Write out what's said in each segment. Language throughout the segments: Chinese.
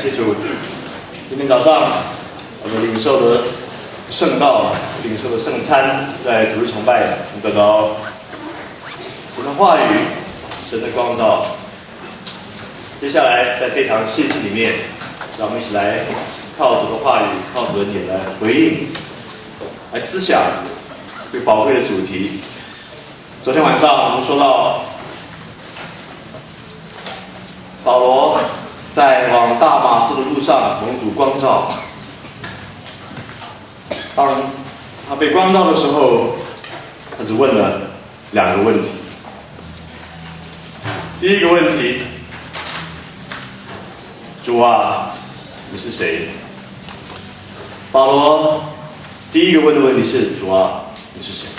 谢主，今天早上我们领受的圣道，领受的圣餐，在主日崇拜得到神的话语、神的光照。接下来在这堂信息里面，让我们一起来靠主的话语、靠主的点来回应、来思想这个宝贵的主题。昨天晚上我们说到保罗在往大马士的路上蒙主光照，当他被光照的时候，他只问了2个问题。第一个问题，主啊，你是谁？保罗第一个问的问题是，主啊，你是谁？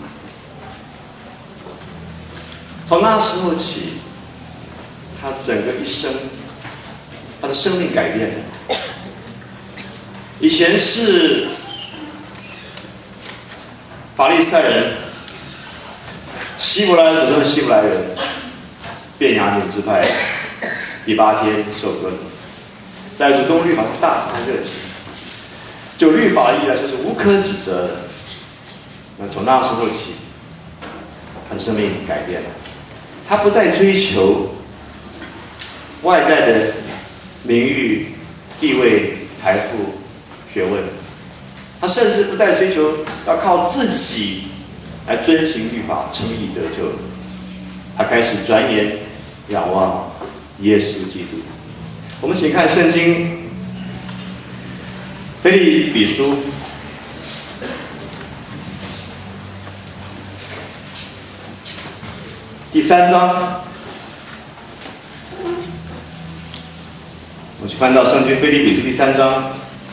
从那时候起，他整个一生，他的生命改变了。以前是法利赛人，希伯来人所称的希伯来人，便雅悯支派，第8天受割礼，在主动律法上大发热情，就律法的意义来说是无可指责的。那从那时候起，他的生命改变了，他不再追求外在的名誉、地位、财富、学问，他甚至不再追求要靠自己来遵行律法、称义得救。他开始转眼仰望耶稣基督。我们请看圣经腓立比书第3章。我们去翻到圣经腓立比书第3章，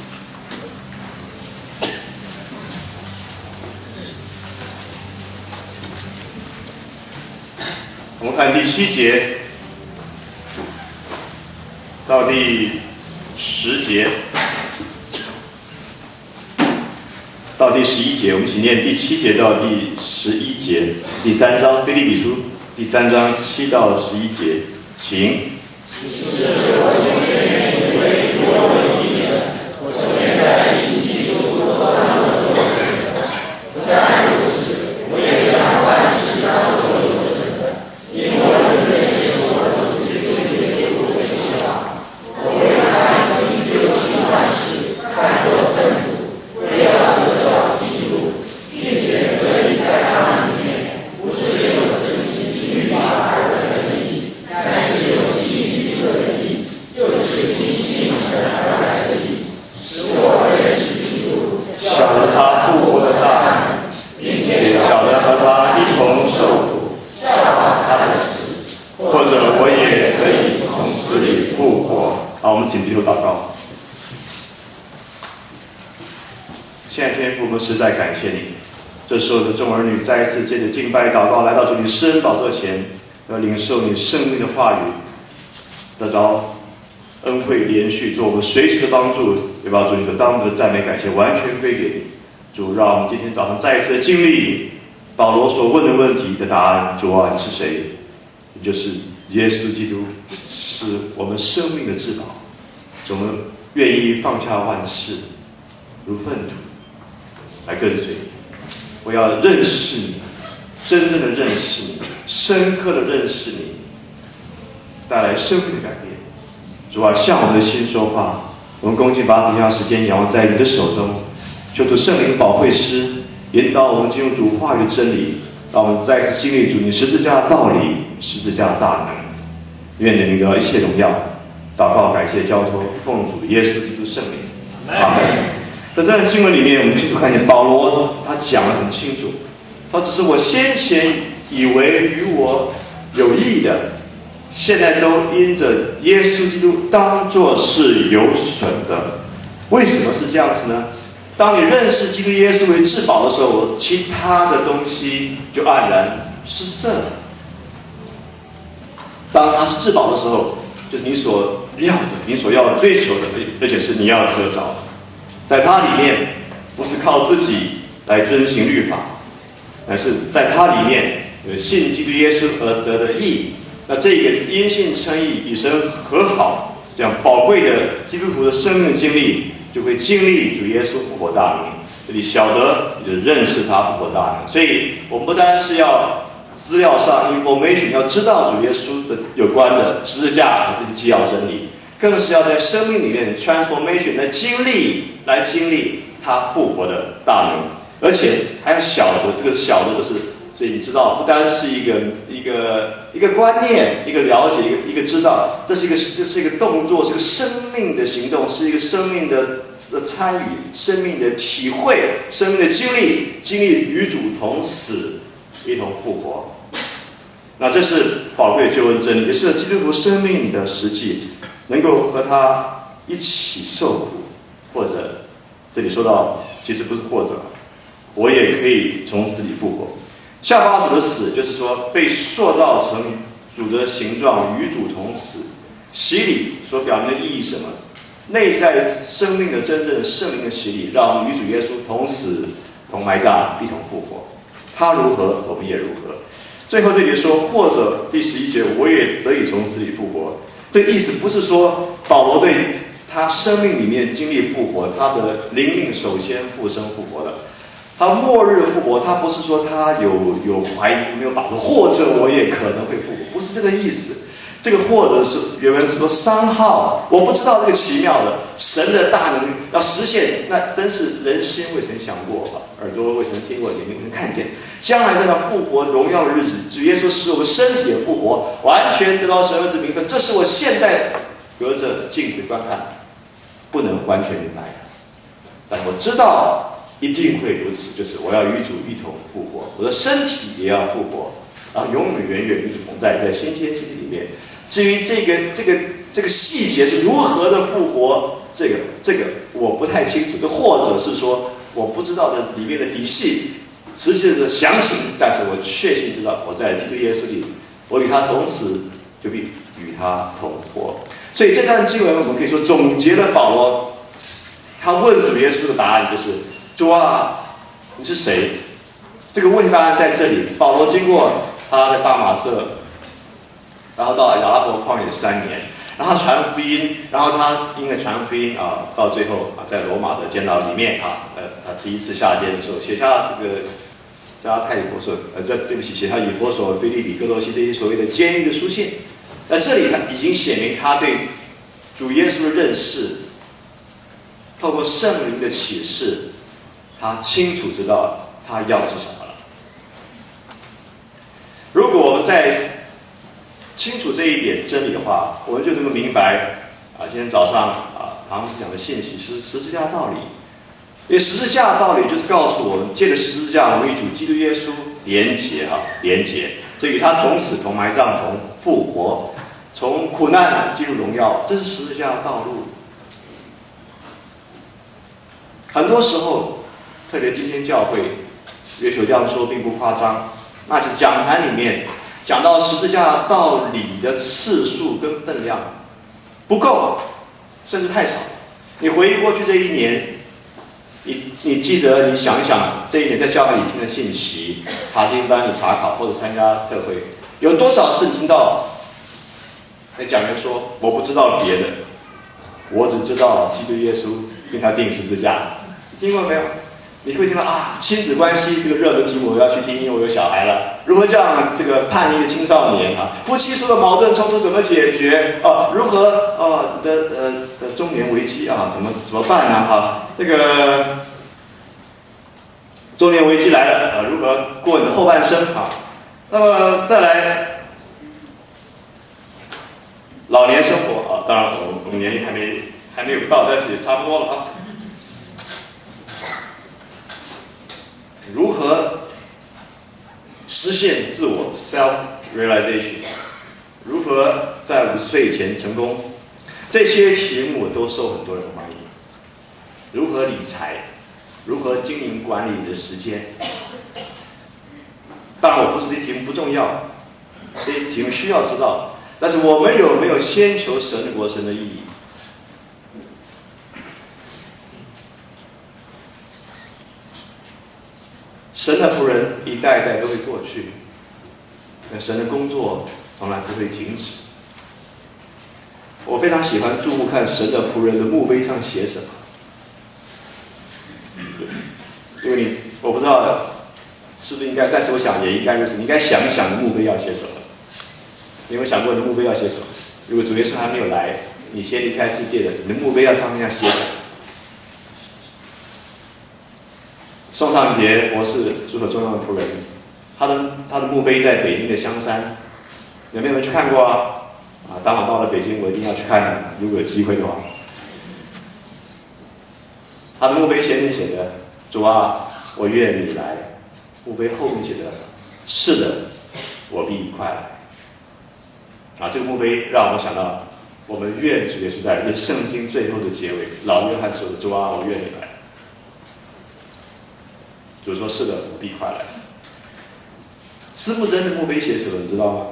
我们看第7节到第10节到第11节，我们一起念第7节到第11节。第3章腓立比书第3章7到11节，请。实在感谢你，这时候的众儿女再一次借着敬拜祷告来到主你施恩宝座前，要领受你生命的话语，得着恩惠连续，做我们随时的帮助，也把主你所当得的赞美感谢完全归给你。主，让我们今天早上再一次的经历保罗所问的问题的答案。主啊，你是谁？你就是耶稣基督，是我们生命的至宝。我们愿意放下万事，如粪土来跟随你。我要认识你，真正的认识你，深刻的认识你，带来生命的改变。主啊，向我们的心说话。我们恭敬把底下时间仰望在你的手中，求主圣灵保惠师引导我们进入主话语真理，让我们再次经历主你十字架的道理，十字架的大能。愿你名得到一切荣耀。祷告感谢交托，奉主耶稣基督圣名，阿门。在这段经文里面，我们清楚看见保罗他讲得很清楚，他只是我先前以为与我有益的，现在都因着耶稣基督当作是有损的。为什么是这样子呢？当你认识基督耶稣为至宝的时候，其他的东西就黯然失色了。当他是至宝的时候，就是你所要的，你所要追求的，而且是你要得着。在它里面，不是靠自己来遵行律法，而是在它里面有信基督耶稣而得的义。那这个因信称义，与神和好， 这样宝贵的基督徒的生命经历，就会经历主耶稣复活大能。你晓得，你就认识他复活大能。所以我们不单是要资料上 information 要知道主耶稣的有关的十字架和这些基要真理，更是要在生命里面 transformation 来经历他复活的大能，而且还要晓得这个晓得的是，所以你知道，不单是一个观念，一个了解，一个知道，这是一个动作，是个生命的行动，是一个生命的参与，生命的体会，生命的经历与主同死，一同复活。那这是宝贵的救恩真理，也是基督徒生命的实际，能够和他一起受苦，或者这里说到，其实不是或者，我也可以从死里复活。下方主的死，就是说被塑造成主的形状，与主同死。洗礼所表明的意义是什么？内在生命的真正圣灵的洗礼，让我们与主耶稣同死、同埋葬、一同复活。他如何，我们也如何。最后这里说，或者第11节，我也得以从死里复活。这个意思不是说保罗对他生命里面经历复活，他的灵命首先复生复活了。他末日复活，他不是说他有怀疑没有把握，或者我也可能会复活，不是这个意思。这个或者是原文是说somehow，我不知道这个奇妙的神的大能要实现，那真是人心未曾想过，耳朵未曾听过，眼睛未曾看见。将来在那复活荣耀的日子，主耶稣使我们身体也复活，完全得到神儿子名分。这是我现在隔着镜子观看，不能完全明白，但我知道一定会如此，就是我要与主一同复活，我的身体也要复活，然后永永远远与主同在，在新天新地里面。至于这个细节是如何的复活，这个我不太清楚，或者是说我不知道的里面的底细，实际的详情，但是我确信知道，我在基督耶稣里，我与他同死，就必与他同活。所以这段经文我们可以说总结了保罗他问主耶稣的答案，就是主啊，你是谁？这个问题答案在这里。保罗经过他在大马色，然后到亚拉伯旷野3年，然后他传福音，然后他因为传福音到最后在罗马的监牢里面他第一次下监的时候写下这个加拉太以弗所写下以弗所、腓立比、哥罗西这些所谓的监狱的书信。那这里他已经写明他对主耶稣的认识，透过圣灵的启示，他清楚知道他要的是什么了。如果我们在清楚这一点真理的话，我们就能够明白今天早上唐牧师讲的信息是十字架道理。因为十字架的道理就是告诉我们，借着十字架我们与主基督耶稣连结，所以与他同死、同埋葬、同复活，从苦难进入荣耀，这是十字架的道路。很多时候，特别今天教会，也许这样说并不夸张，那就是讲坛里面讲到十字架道理的次数跟分量不够，甚至太少。你回忆过去这一年，你记得，你想一想，这一年在教会里听的信息、查经班里查考或者参加特会，有多少次你听到那讲员说：“我不知道别的，我只知道基督耶稣并他钉十字架。”听过没有？你会听到亲子关系这个热门题目我要去听，因为我有小孩了。如何让这个叛逆的青少年夫妻出了矛盾冲突怎么解决如何的中年危机怎么办呢这个中年危机来了如何过你的后半生那么再来老年生活当然我们年龄还没有到，但是也差不多了如何实现自我 self-realization？ 如何在50岁以前成功？这些题目都受很多人欢迎。如何理财？如何经营管理你的时间？当然，我不是这些题目不重要，这些题目需要知道。但是我们有没有先求神的国、神的意义？神的仆人一代一代都会过去，但神的工作从来不会停止。 我非常喜欢注目看神的仆人的墓碑上写什么，因为我不知道是不是应该，但是我想也应该如此。你应该想一想，墓碑要写什么？你有没有想过你的墓碑要写什么？如果主耶稣还没有来，你先离开世界的，你的墓碑上面要写什么？宋尚杰博士，主所重要的仆人，他的墓碑在北京的香山，有没有人去看过啊？当我到了北京，我一定要去看，如果有机会的话。他的墓碑前面写的“主啊，我愿你来”，墓碑后面写的“是的，我必快来”。这个墓碑让我们想到，我们愿主耶稣在。这是圣经最后的结尾，老约翰说的“主啊，我愿你来”。主说：“是的，我必快来。”司布真的墓碑写什么，你知道吗？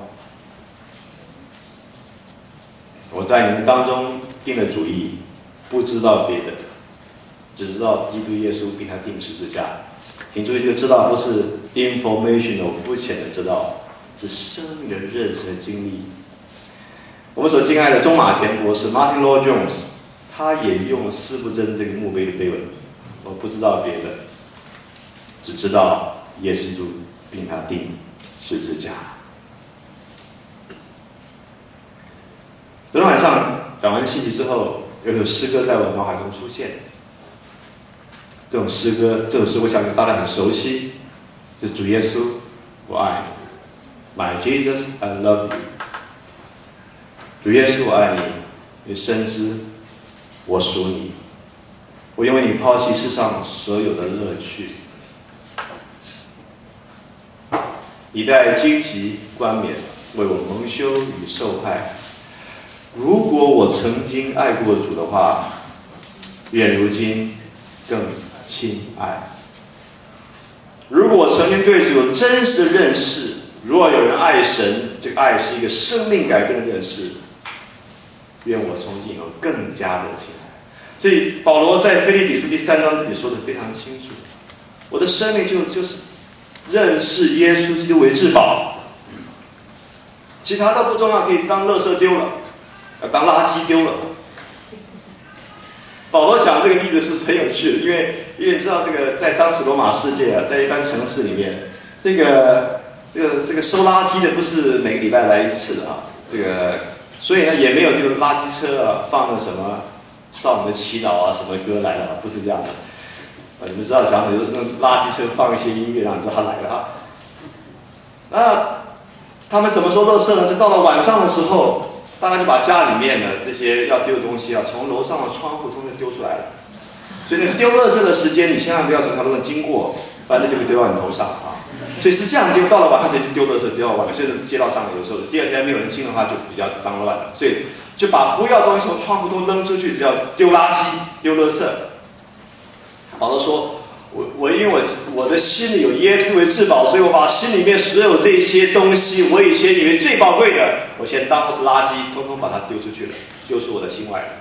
我在你们当中定了主意，不知道别的，只知道基督耶稣并他钉十字架。请注意，这个知道不是 informational 肤浅的知道，是生命的认识和经历。我们所敬爱的中马田博士 Martin Lloyd Jones， 他也用了司布真这个墓碑的碑文。我不知道别的，只知道耶稣基督并他钉十字架。昨天晚上讲完信息之后，有首诗歌在我脑海中出现。这首诗歌我相信大家很熟悉，就是主耶稣，我爱你 ，My Jesus, I love you。主耶稣，我爱你，你深知我属你，我因为你抛弃世上所有的乐趣，你在荆棘冠冕为我蒙羞与受害。如果我曾经爱过主的话，愿如今更亲爱。如果我曾经对主有真实的认识，如果有人爱神，这个爱是一个生命改变的认识，愿我从今以后更加的亲爱。所以保罗在腓立比书第3章这里说的非常清楚，我的生命就是认识耶稣基督为至宝，其他都不重要，可以当垃圾丢了，当垃圾丢了。保罗讲这个例子是很有趣的，因为你知道这个在当时罗马世界在一般城市里面，这个收垃圾的不是每个礼拜来一次的所以呢也没有这个垃圾车放了什么少女的祈祷什么歌来了，不是这样的。你们知道讲的就是垃圾车放一些音乐，让你知道他来了那他们怎么收垃圾呢？就到了晚上的时候，大家就把家里面的这些要丢的东西从楼上的窗户通通丢出来了。所以那个丢垃圾的时间，你千万不要从条路上经过，不然就会丢到你头上所以是这样，就到了晚上谁去丢垃圾丢到晚上，所以街道上有时候第二天没有人清的话，就比较脏乱了。所以就把不要的东西从窗户都扔出去，叫丢垃圾、丢垃圾。保罗说：“我因为我的心里有耶稣为至宝，所以我把心里面所有这些东西，我以前以为最宝贵的，我先当作是垃圾，通通把它丢出去了，丢出我的心外了。”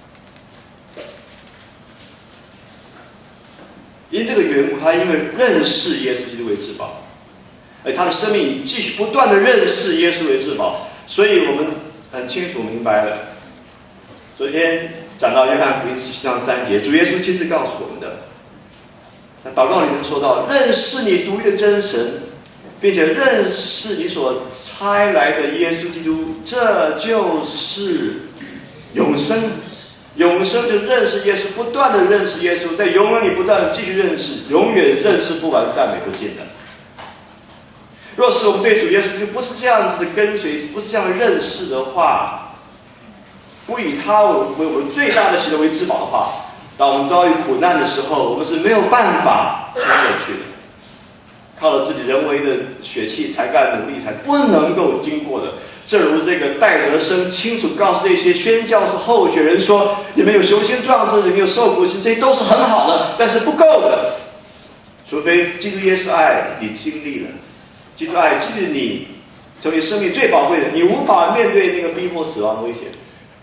因这个缘故，他因为认识耶稣基督为至宝，而他的生命继续不断的认识耶稣为至宝，所以我们很清楚明白了。昨天讲到约翰福音7章3节，主耶稣亲自告诉我们的。那祷告里面说到，认识你独一的真神，并且认识你所差来的耶稣基督，这就是永生。永生就认识耶稣，不断的认识耶稣，在永远里不断的继续认识，永远认识不完，赞美不尽的。若是我们对主耶稣不是这样子的跟随，不是这样的认识的话，不以他为我们最大的喜乐为至宝的话，当我们遭遇苦难的时候，我们是没有办法撑过去的。靠了自己人为的血气才干努力才不能够经过的。正如这个戴德生清楚告诉这些宣教士候选人说：你们有雄心壮志，你们有受苦心，这些都是很好的，但是不够的。除非基督耶稣爱你经历了，基督爱激励你成为生命最宝贵的，你无法面对那个逼迫死亡的危险。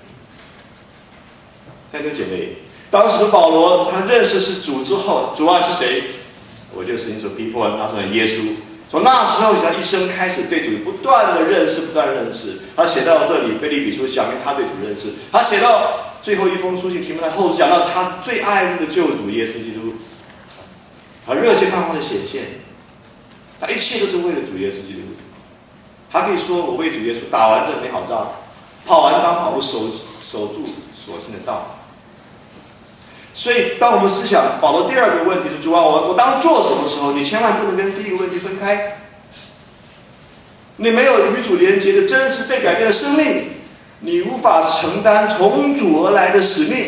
弟兄姐妹，当时保罗他认识是主之后，主爱是谁？我就是你所逼迫拿出来耶稣， 从那时候他一生开始对主不断的认识，不断认识。他写到这里，腓立比书讲明他对主认识。他写到最后一封书信提摩太后书，讲到他最爱慕的救主耶稣基督，他热切盼望的显现，他一切都是为了主耶稣基督。他可以说：“我为主耶稣打完这美好仗，跑完当跑路，守住所信的道。”所以，当我们思想保罗第二个问题是主啊，我当做什么时候，你千万不能跟第一个问题分开。你没有与主连结的真实被改变的生命，你无法承担从主而来的使命。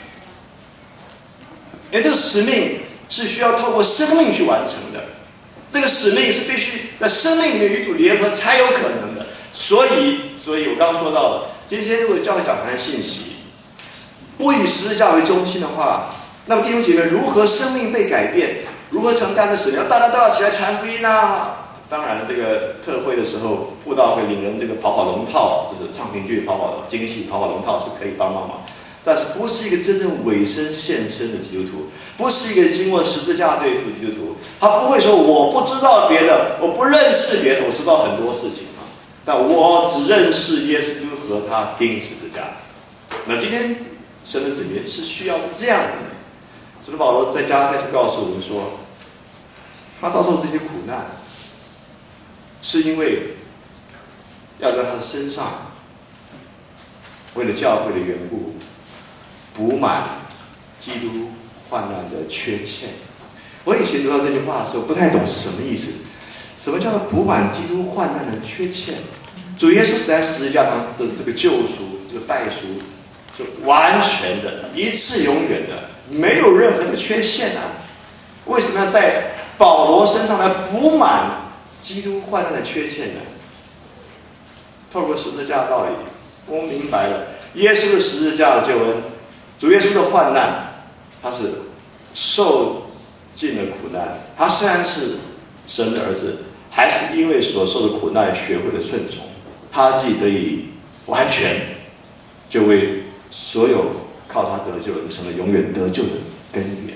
因为这个使命是需要透过生命去完成的，这个使命是必须在生命里面与主联合才有可能的。所以我刚刚说到了，今天如果教会讲坛信息不以十字架为中心的话，那么弟兄姐妹如何生命被改变，如何承担的使命？大家都要起来传福音啊！当然，这个特会的时候，布道会领人这个跑龙套，就是唱评剧京戏跑龙套是可以帮忙，但是不是一个真正委身献身的基督徒，不是一个经过十字架对付的基督徒。他不会说我不知道别的，我不认识别的，我知道很多事情啊，但我只认识耶稣基督和他钉十字架。那今天神的子民是需要是这样的。所以保罗在加拉太就告诉我们说，他遭受这些苦难，是因为要在他的身上，为了教会的缘故，补满基督患难的缺欠。我以前读到这句话的时候，不太懂是什么意思。什么叫做补满基督患难的缺欠？主耶稣死在十字架上的这个救赎，这个代赎，就完全的、一次永远的，没有任何的缺陷啊！为什么要在保罗身上来补满基督患难的缺陷呢？透过十字架的道理，我们明白了耶稣的十字架的救恩，主耶稣的患难，他是受尽了苦难。他虽然是神的儿子，还是因为所受的苦难学会了顺从，他既得以完全，就为所有靠他得救的人成了永远得救的根源。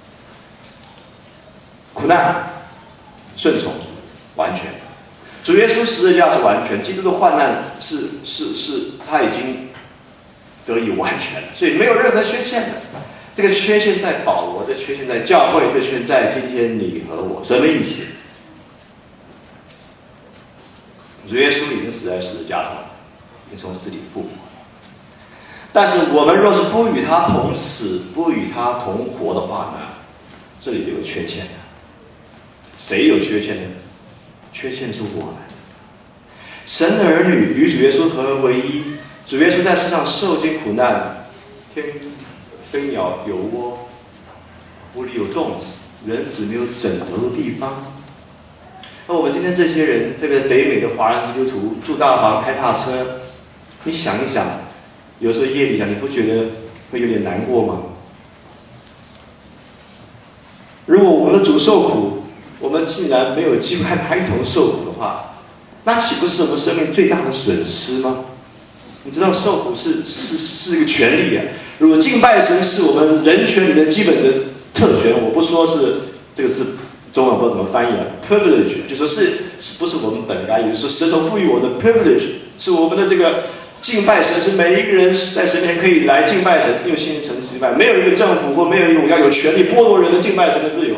苦难、顺从、完全。主耶稣十字架是完全，基督的患难是他已经得以完全了，所以没有任何缺陷的。这个缺陷在保罗，这缺陷在教会，这缺陷在今天你和我。什么意思？主耶稣已经死在十字架上，已经从死里复活了。但是我们若是不与他同死，不与他同活的话呢？这里有缺陷的。谁有缺陷呢？缺陷是我们。神的儿女与主耶稣合而为一。主耶稣在世上受尽苦难，天飞鸟有窝，屋里有洞，人子没有枕头的地方。那我们今天这些人，这个北美的华人基督徒，住大房开大车，你想一想，有时候夜里想，你不觉得会有点难过吗？如果我们的主受苦，我们竟然没有机会和他一同受苦的话，那岂不是我们生命最大的损失吗？你知道受苦是一个权利啊！如果敬拜神是我们人权里的基本的特权，我不说是这个字中文不知道怎么翻译啊 ，privilege 就说是不是我们本该有，说神所赋予我的 privilege 是我们的这个敬拜神，是每一个人在神面前可以来敬拜神，用心诚实敬拜，没有一个政府或没有一个国家有权利剥夺人的敬拜神的自由。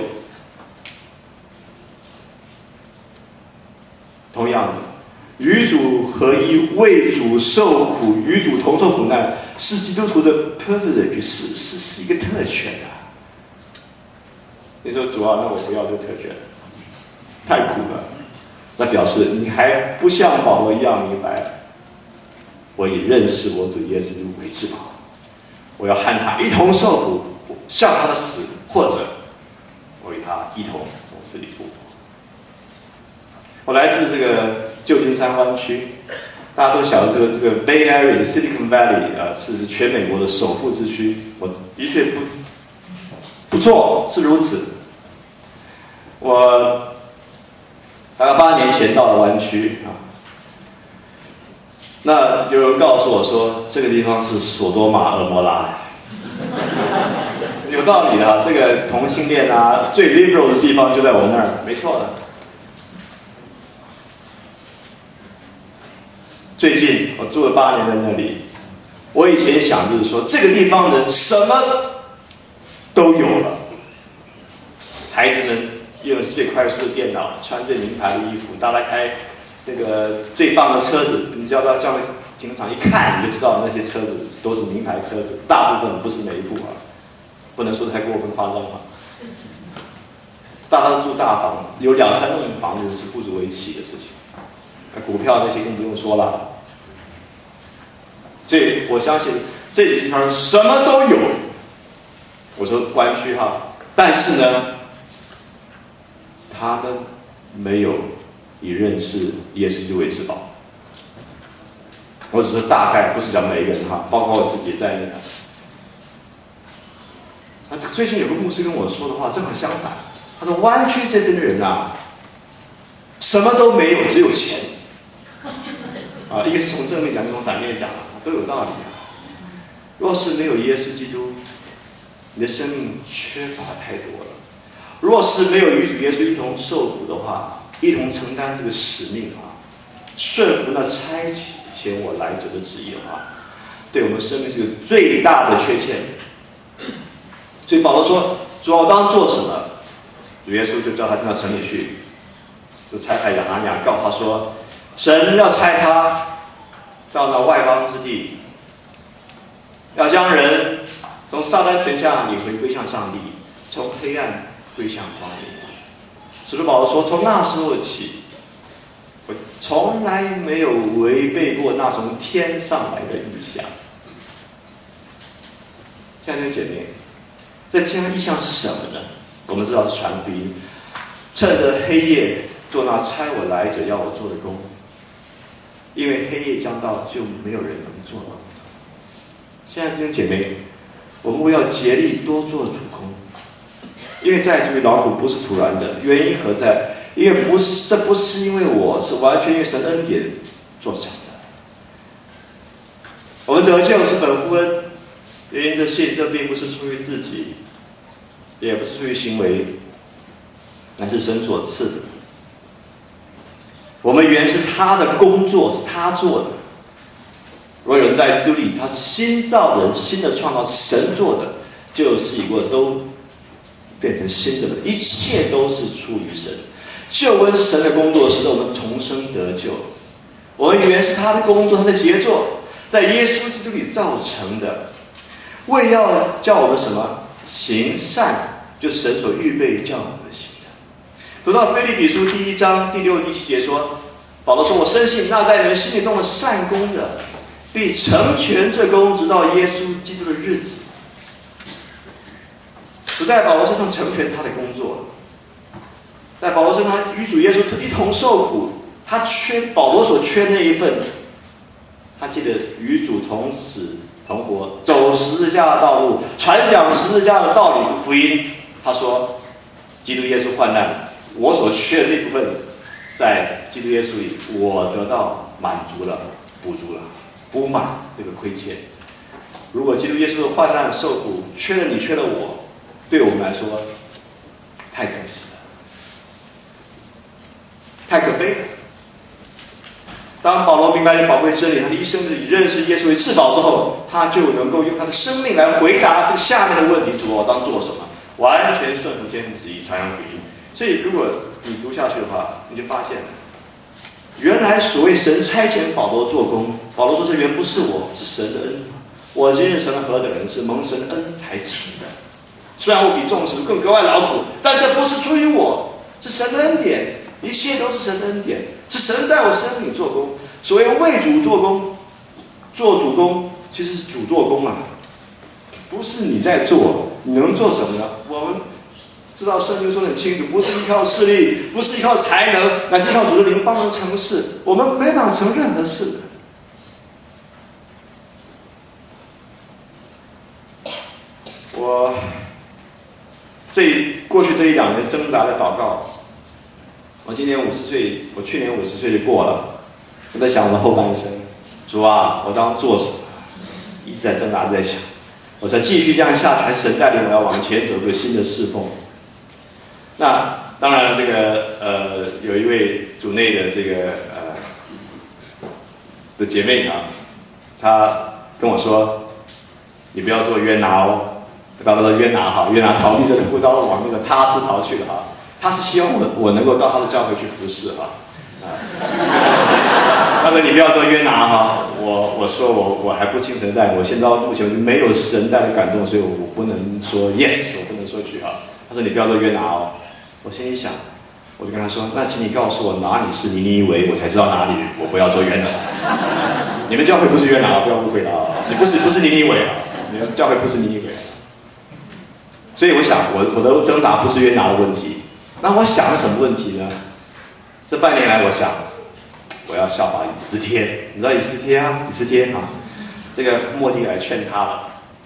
同样的，与主合一，为主受苦，与主同受苦难，是基督徒的 privilege， 是一个特权啊！你说主啊，那我不要这个特权，太苦了。那表示你还不像保罗一样明白，我以认识我主耶稣基督为至宝，我要和他一同受苦，像他的死，或者我与他一同从死里复活。我来自这个旧金山湾区，大家都晓得这个 Bay Area Silicon Valley 是全美国的首富之区。我的确不错，是如此。我大概8年前到了湾区啊，那有人告诉我说这个地方是索多玛俄摩拉，有道理的。这个同性恋啊，最 liberal 的地方就在我那儿，没错的。 最近我住了8年在那里，我以前想就是说，这个地方人什么都有了，孩子们用最快速的电脑，穿最名牌的衣服，大家开那个最棒的车子，你只要到教会停车场一看，你就知道那些车子都是名牌车子，大部分不是每一部啊，不能说太过分夸张了。大家都住大房，有2、3栋房子是不足为奇的事情。股票那些更不用说了。所以我相信这些地方什么都有。我说湾区哈，但是呢，他们没有以认识耶稣基督为至宝。我只说大概，不是讲每一个人哈，包括我自己在内的。最近有个牧师跟我说的话正好相反，他说湾区这边的人啊，什么都没有，只有钱。一个是从正面讲，一个从反面讲，都有道理啊。若是没有耶稣基督，你的生命缺乏太多了。若是没有与主耶稣一同受苦的话，一同承担这个使命啊，顺服那差遣我来者的旨意的话，对我们生命是个最大的缺陷。所以保罗说：“主要当做什么？”主耶稣就叫他进到城里去，就差派亚拿尼亚告他说：“神要差他到那外邦之地，要将人从撒旦权下领回归向上帝，从黑暗归向光明。”使徒保罗说：“从那时候起，我从来没有违背过那从天上来的意象。”亲爱的姐妹，这天上意象是什么呢？我们知道是传福音，趁着黑夜做那差我来者要我做的工，因为黑夜将到，就没有人能做了。现在弟兄姐妹，我们要竭力多做主工，因为在主与劳苦不是突然的，原因何在？因为这不是因为我，是完全因为神恩典做成的。我们得救是本乎恩，原因这信，这并不是出于自己，也不是出于行为，乃是神所赐的。我们原是他的工作，是他做的。如果有人在基督里，他是新造人，新的创造是神做的，旧事已过，都变成新的了。一切都是出于神。救恩是神的工作，使得我们重生得救。我们原是他的工作，他的杰作，在耶稣基督里造成的，为要叫我们什么？行善，就神所预备叫我们行的。读到腓立比书第1章第6、第7节说，保罗说：“我深信那在你们心里动了善功的，必成全这功，直到耶稣基督的日子。”不在保罗身上成全他的工作，在保罗身上与主耶稣一同受苦，他缺保罗所缺那一份，他记得与主同死同活，走十字架的道路，传讲十字架的道理的福音。他说：“基督耶稣患难，我所缺的这部分，在基督耶稣里，我得到满足了，补足了，补满这个亏欠。如果基督耶稣的患难受苦，缺了你，缺了我，对我们来说，太可惜了，太可悲了。”当保罗明白了宝贵真理，他的一生以认识耶稣为至宝之后，他就能够用他的生命来回答这个下面的问题：主，我当做什么？完全顺服天父旨意，传扬福音。所以，如果你读下去的话，你就发现，原来所谓神差遣保罗做工，保罗说这原不是我，是神的恩。我今日成了何等人，是蒙神恩才成的。虽然我比众使徒更格外劳苦，但这不是出于我，是神的恩典。一切都是神的恩典，是神在我生命做工。所谓为主做工，做主工，其实是主做工啊，不是你在做。你能做什么呢？我们知道圣经说得很清楚，不是依靠势力，不是依靠才能，乃是依靠主的灵方能成事。我们没办法成任何事的。我过去这1、2年挣扎的祷告。我今年50岁，我去年50岁就过了。我在想我的后半生，主啊，我当做什么？一直在挣扎，在想，我再继续这样下去，还是神带领我要往前走，对新的侍奉。那当然，这个有一位主内的这个的姐妹啊，她跟我说：“你不要做约拿哦。”大家都说约拿哈，约拿逃避这个呼召往那个他施逃去了哈。他是希望我能够到他的教会去服侍哈。他说你不要做约拿哈，我说我还不清神带，我现在目前为止没有神带的感动，所以我不能说 yes， 我不能说去哈。他说你不要做约拿哦。我心里想，我就跟他说，那请你告诉我哪里是尼尼微，我才知道哪里我不要做约拿。你们教会不是约拿，不要误会了啊！你不是尼尼微啊，你们教会不是尼尼微。所以我想，我的挣扎不是约拿的问题，那我想什么问题呢？这半年来，我想我要效法以斯帖，你知道以斯帖啊？这个末底改劝他了，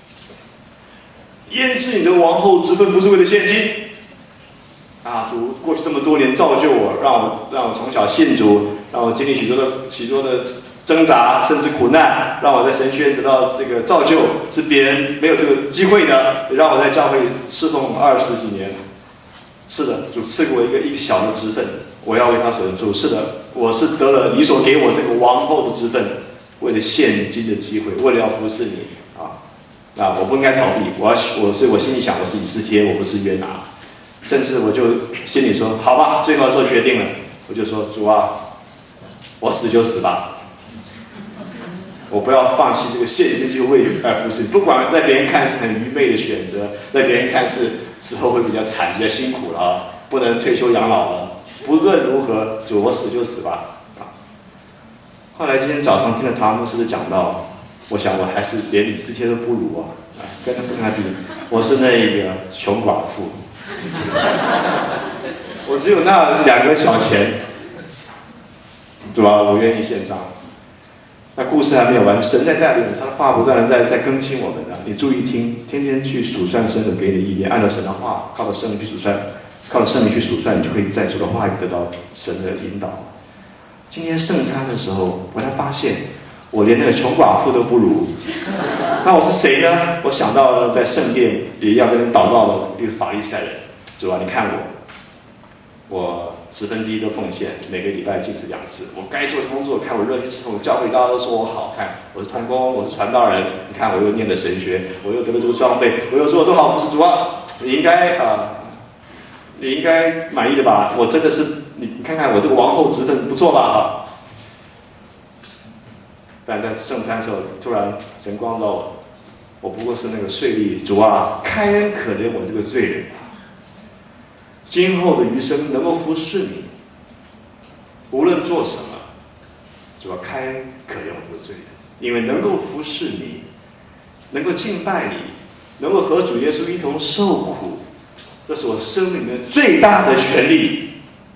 腌制你的王后之分不是为了现今啊！主过去这么多年造就我，让我从小信主，让我经历许多的挣扎，甚至苦难，让我在神学院得到这个造就，是别人没有这个机会的，让我在教会侍奉20几年。是的，主赐给我一个小的职分，我要为他所用。主是的，我是得了你所给我这个王后的职分，为了现今的机会，为了要服侍你啊！那我不应该逃避，所以我心里想，我是以斯帖，我不是约拿。甚至我就心里说，好吧，最后做决定了，我就说，主啊，我死就死吧。我不要放弃这个现实机会为服侍你，不管在别人看是很愚昧的选择，在别人看是之后会比较惨、比较辛苦了啊，不能退休养老了。不论如何，主我死就死吧啊！后来今天早上听了塔牧师的讲道，我想我还是连以斯帖都不如啊！跟他比，我是那个穷寡妇，我只有那2个小钱，主啊，我愿意献上。那故事还没有完，神在带领我们，他的话不断的在更新我们的。你注意听，天天去数算神所给你的意念，按照神的话，靠着圣灵去数算，靠着圣灵去数算，你就可以在主的话语得到神的引导。今天圣餐的时候，我才发现我连那个穷寡妇都不如。那我是谁呢？我想到了在圣殿也要跟人祷告的一个法利赛人，主啊，你看我1/10都奉献，每个礼拜禁食2次。我该做的工作，看我热心侍奉教会，大家都说我好看。我是同工，我是传道人。你看我又念了神学，我又得了这个装备，我又做多好服侍主啊！你应该满意的吧？我真的是你看看我这个王后职分不错吧？但在圣餐的时候，突然神光照我不过是那个税吏。主啊，开恩可怜我这个罪人。今后的余生能够服侍你，无论做什么，主要开恩可怜我这个罪人，因为能够服侍你，能够敬拜你，能够和主耶稣一同受苦，这是我生命里面最大的权利。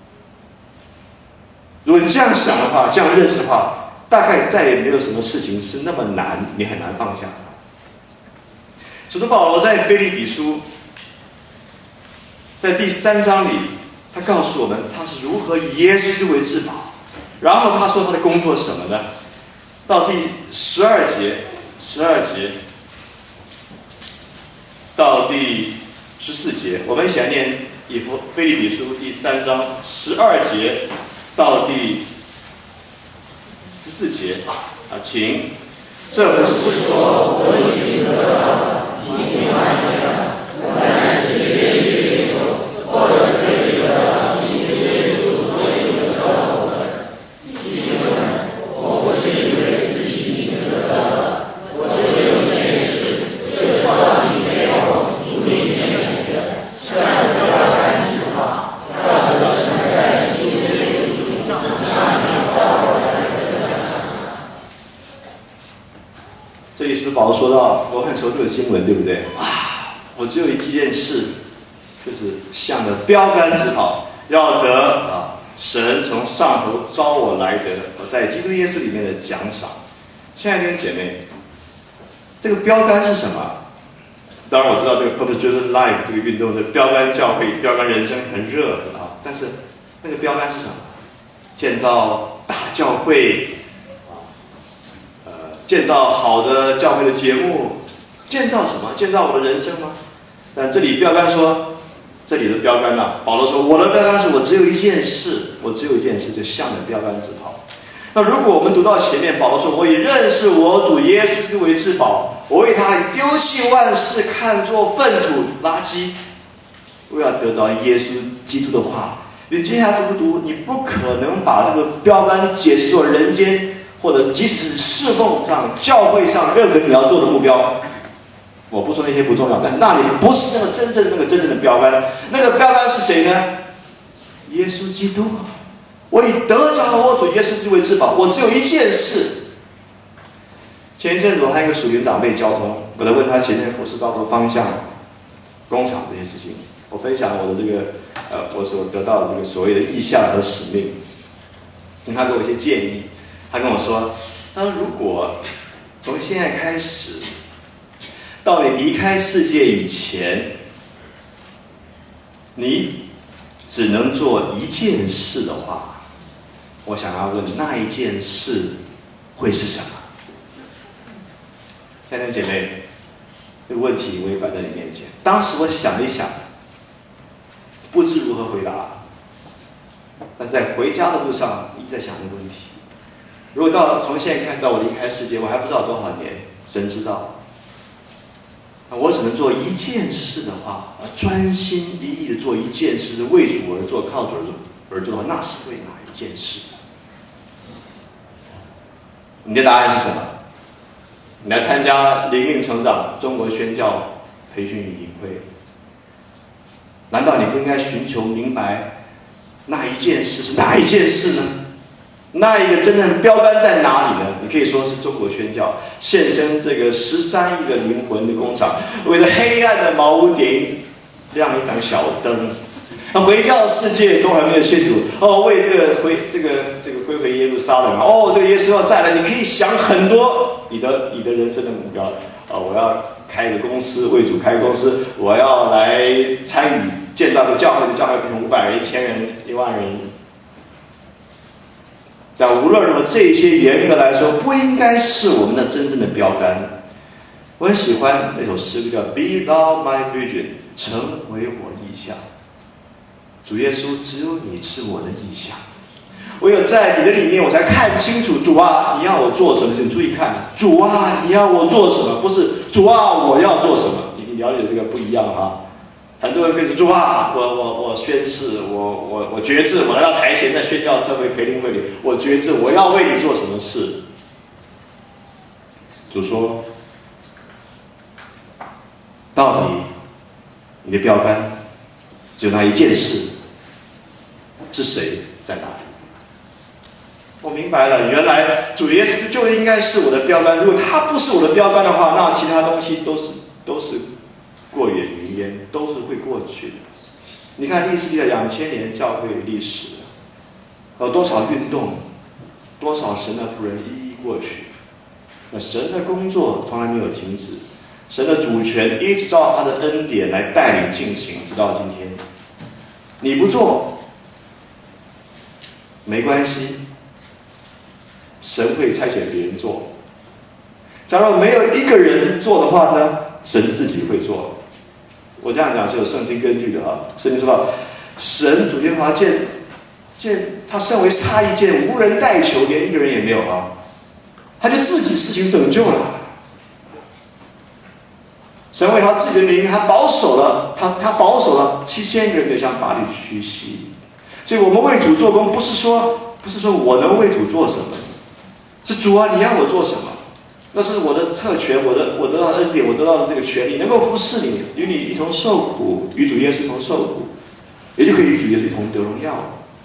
如果你这样想的话，这样认识的话，大概再也没有什么事情是那么难，你很难放下。使徒保罗在腓立比书在第3章里，他告诉我们他是如何以耶稣基督为至宝。然后他说他的工作是什么呢？到第12节到第14节，我们一起来念腓立比书第3章12节到第14节啊，请。这不是说我已经得了，已经完全了，我乃是愿意接受，或者可以得到你耶稣所有的道德。弟兄们，我不是以为自己已经得到了，我只有一件事，就是照你给我主里面写的，是按照标杆计划，要得神在基督耶稣上面造我来的奖赏。这里是不是保罗说到，我很熟这个经文，对不对？我只有一件事，就是向着标杆直跑，要得神从上头招我来的，我在基督耶稣里面的奖赏。亲爱的弟兄姐妹，这个标杆是什么？当然我知道这个 Purpose Driven Life 这个运动的标杆教会、标杆人生很热但是那个标杆是什么？建造大教会。建造好的教会的节目，建造什么？建造我的人生吗？但这里标杆说，这里的标杆保罗说，我的标杆是我只有一件事，就向着标杆直跑。 那如果我们读到前面，保罗说：“我以认识我主耶稣基督为至宝，我为他以丢弃万事，看作粪土垃圾，为了得着耶稣基督的话。”你接下来读，你不可能把这个标杆解释作人间，或者即使侍奉上、教会上任何你要做的目标。我不说那些不重要，但那里不是那个真正的标杆。那个标杆是谁呢？耶稣基督。我以得着我主耶稣基督为至宝。我只有一件事。前一阵子我和一个属灵长辈交通，我在问他前面服侍道路方向、工厂这些事情。我分享我的这个我所得到的这个所谓的意向和使命，请他给我一些建议。他跟我说，他说如果从现在开始到你离开世界以前，你只能做一件事的话，我想要问那一件事会是什么？亲爱的姐妹，这个问题我也摆在你面前。当时我想一想，不知如何回答，但是在回家的路上一直在想这个问题。如果从现在开始到我离开世界，我还不知道多少年，神知道。我只能做一件事的话，专心一意的做一件事，为主而做，靠主而做的话，那是为哪一件事？你的答案是什么？你来参加灵命成长中国宣教培训与营会，难道你不应该寻求明白那一件事是哪一件事呢？那一个真正标杆在哪里呢？你可以说是中国宣教献身这个13亿的灵魂的工厂，为了黑暗的茅屋点亮一盏小灯。回教世界都还没有信主为这个归回耶路撒冷这个耶稣要再来，你可以想很多你的人生的目标我要开个公司，为主开公司，我要来参与建造个教会，的教会变成500人、1000人、10000人。但无论如何，这些严格来说不应该是我们的真正的标杆。我很喜欢那首诗歌叫 Be Thou My Vision， 成为我意象。主耶稣，只有你是我的意象，唯有在你的里面我才看清楚。主啊，你要我做什么？请注意看，主啊，你要我做什么？不是主啊，我要做什么？你了解这个不一样啊。很多人跟着主啊，我宣誓，我决志，我来到台前在宣教特别培灵会里，我决志，我要为你做什么事。主说，到底你的标杆只有那一件事，是谁在哪里？我明白了，原来主耶稣就应该是我的标杆。如果他不是我的标杆的话，那其他东西都是过眼云烟，都是会过去的。你看历史里的2000年教会历史，有多少运动，多少神的仆人一一过去。那神的工作从来没有停止，神的主权一直到他的恩典来带领进行，直到今天。你不做没关系，神会差遣别人做。假如没有一个人做的话呢，神自己会做。我这样讲是有圣经根据的圣经说到，神主耶和华见他身为差役，见无人代求，连一个人也没有他就自己事情拯救了。神为他自己的名，他保守了7000个人得向法律屈膝。所以我们为主做工，不是说我能为主做什么，是主啊，你要我做什么？那是我的特权，我得到的恩典，我得到的这个权利，能够服侍你，与你一同受苦，与主耶稣一同受苦，也就可以与主耶稣一同得荣耀。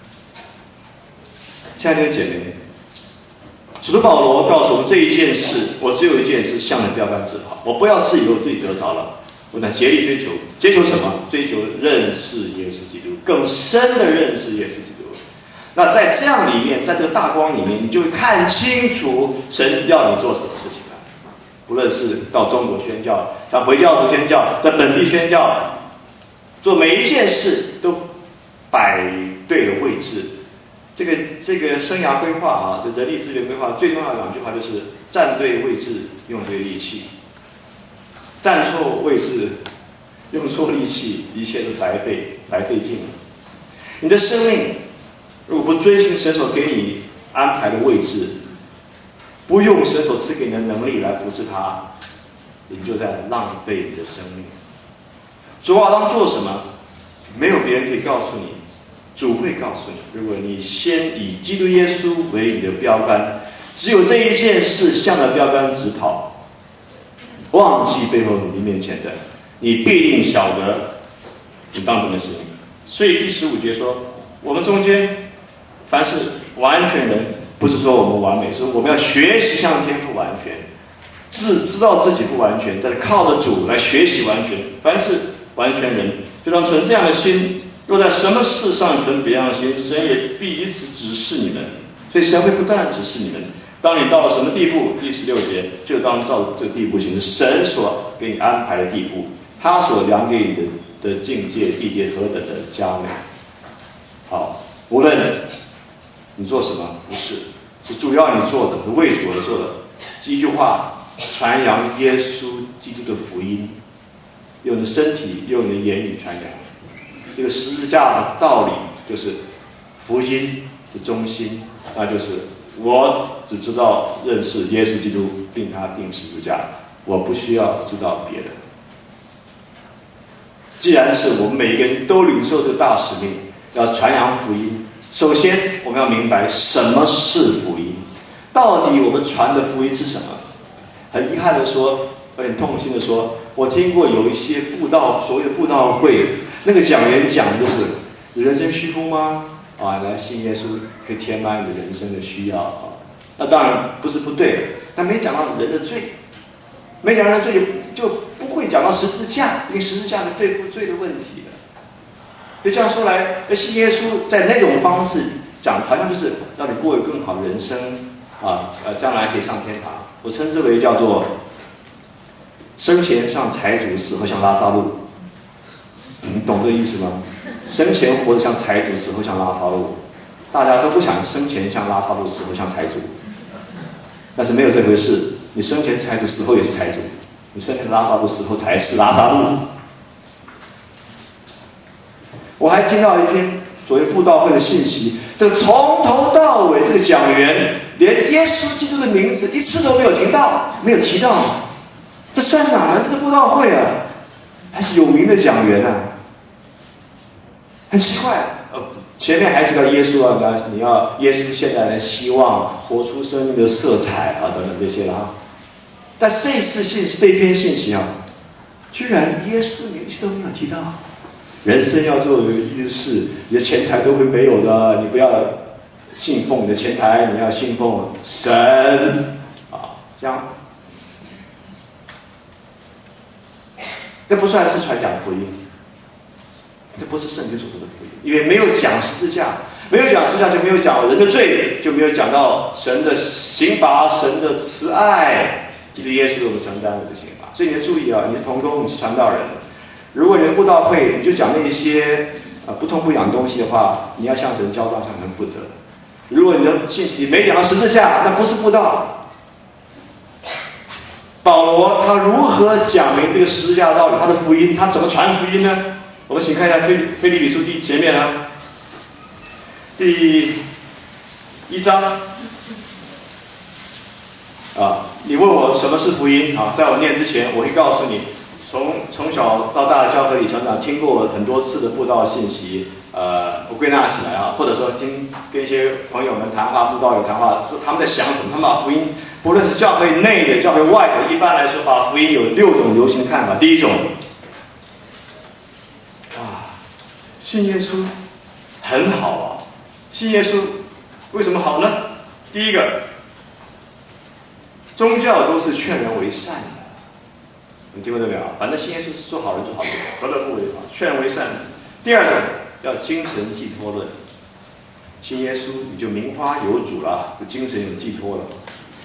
亲爱的姐妹，使徒保罗告诉我们这一件事，我只有一件事，向着标杆直跑。我不要自以为我自己得着了，我乃竭力追求什么？追求认识耶稣基督，更深的认识耶稣基督。那在这样里面，在这个大光里面，你就会看清楚神要你做什么事情了。不论是到中国宣教，像回教徒宣教，在本地宣教，做每一件事都摆对了位置。这个生涯规划这人力资源规划最重要的2句话就是：站对位置，用对力气；站错位置，用错力气，一切都白费劲了。你的生命如果不追寻神所给你安排的位置，不用神所赐给你的能力来服侍他，你就在浪费你的生命。主啊，当做什么？没有别人可以告诉你，主会告诉你。如果你先以基督耶稣为你的标杆，只有这一件事向着标杆直跑，忘记背后努力面前的，你必定晓得你当怎么行。所以第15节说，我们中间凡是完全人，不是说我们完美，说我们要学习向天父完全，知道自己不完全，但是靠着主来学习完全。凡是完全人，就当存这样的心。若在什么事上存别样的心，神也必以此指示你们。所以神会不断指示你们。当你到了什么地步，第16节就当照这个地步行，神所给你安排的地步，他所量给你的境界地界何等的佳美。好，无论你做什么服事，是主要你做的，是为主而做的。一句话，传扬耶稣基督的福音，用你的身体，用你的言语传扬。这个十字架的道理就是福音的中心，那就是我只知道认识耶稣基督，并他钉十字架，我不需要知道别的。既然是我们每一个人都领受这个大使命，要传扬福音，首先我们要明白什么是福音，到底我们传的福音是什么？很遗憾的说，很痛心的说，我听过有一些所谓的布道会，那个讲员讲的就是人生虚空吗？来信耶稣可以填满你的人生的需要啊。那当然不是不对，但没讲到人的罪，没讲到人的罪就不会讲到十字架，因为十字架是对付罪的问题的。所以这样说来，信耶稣在那种方式讲，好像就是让你过一个更好的人生将来可以上天堂。我称之为叫做生前像财主，死后像拉撒路。你懂这个意思吗？生前活得像财主，死后像拉撒路。大家都不想生前像拉撒路，死后像财主，但是没有这回事。你生前是财主，死后也是财主；你生前是拉撒路，死后才是拉撒路。我还听到一篇所谓布道会的信息，这个从头到尾，这个讲员连耶稣基督的名字一次都没有听到，没有提到。这算是哪门子的布道会啊？还是有名的讲员啊？很奇怪。前面还提到耶稣你要耶稣是现代人希望，活出生命的色彩等等这些了但这篇信息居然耶稣连一次都没有提到。人生要做有意义的事，你的钱财都会没有的，你不要信奉你的钱财，你要信奉神这样。这不算是传讲福音，这不是圣经所说的福音，因为没有讲十字架，没有讲十字架就没有讲人的罪，就没有讲到神的刑罚，神的慈爱，基督耶稣为我们承担的这刑罚。所以你要注意你是同工，你是传道人，如果你的布道会你就讲那些不痛不痒的东西的话，你要向神交账，向神负责。如果你的信息没讲到十字架，那不是布道。保罗他如何讲明这个十字架的道理，他的福音，他怎么传福音呢？我们请看一下腓立比书前面第1章你问我什么是福音在我念之前，我会告诉你，从小到大的教会里成长，听过很多次的布道信息，我归纳起来或者说跟一些朋友们谈话，布道友谈话，他们在想什么，他们把福音，不论是教会内的、教会外的，一般来说把福音有6种流行看法。第一种，信耶稣很好信耶稣为什么好呢？第一个，宗教都是劝人为善的，你听过这没有？反正信耶稣是做好人做好事，何乐不为嘛？劝人为善。第二种，要精神寄托论，信耶稣你就名花有主了，就精神有寄托了。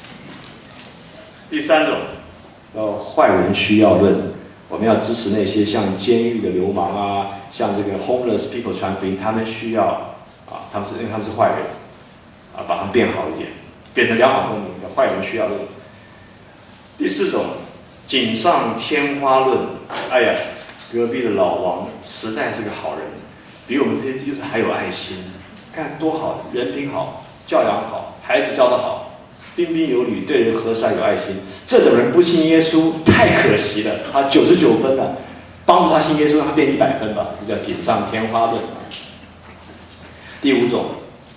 第三种，要坏人需要论，我们要支持那些像监狱的流氓像这个 homeless people 传福音，他们需要因为他们是坏人把他们变好一点，变成良好公民，叫坏人需要论。第四种，锦上添花论，隔壁的老王实在是个好人，比我们这些基督徒还有爱心，看多好，人品好，教养好， 孩子教得好，彬彬有礼，对人和善有爱心。这种人不信耶稣，太可惜了。他99分了，帮助他信耶稣，让他变100分吧，这叫锦上添花论。第5种，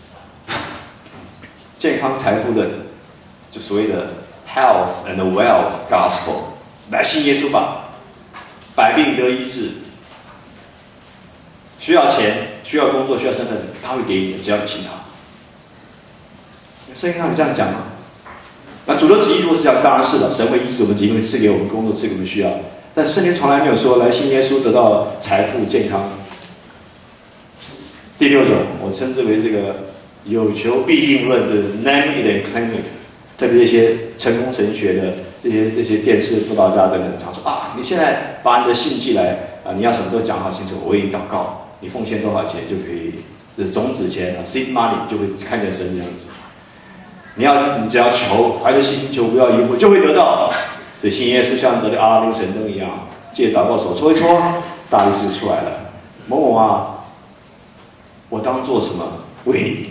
健康财富论，就所谓的 health and wealth gospel， 来信耶稣吧，百病得医治。需要钱，需要工作，需要身份，他会给你的，只要你信他。圣经上有这样讲吗？那主的旨意如果是这样，当然是的，神会医治我们疾病，会赐给我们工作，赐给我们需要。但圣经从来没有说来信耶稣得到财富、健康。第6种，我称之为这个有求必应论的 name it and claim it， 特别这些成功神学的这些电视辅导家等等，常说啊，你现在把你的信寄来啊，你要什么都讲好清楚，我为你祷告，你奉献多少钱就可以，就是种子钱啊 ，seed money 就会看见神这样子。你只要求，怀着信心求，不要疑惑，就会得到。所以信耶稣像得了阿拉丁神灯一样，借祷告手搓一搓，大力士出来了。某某啊，我当做什么为你？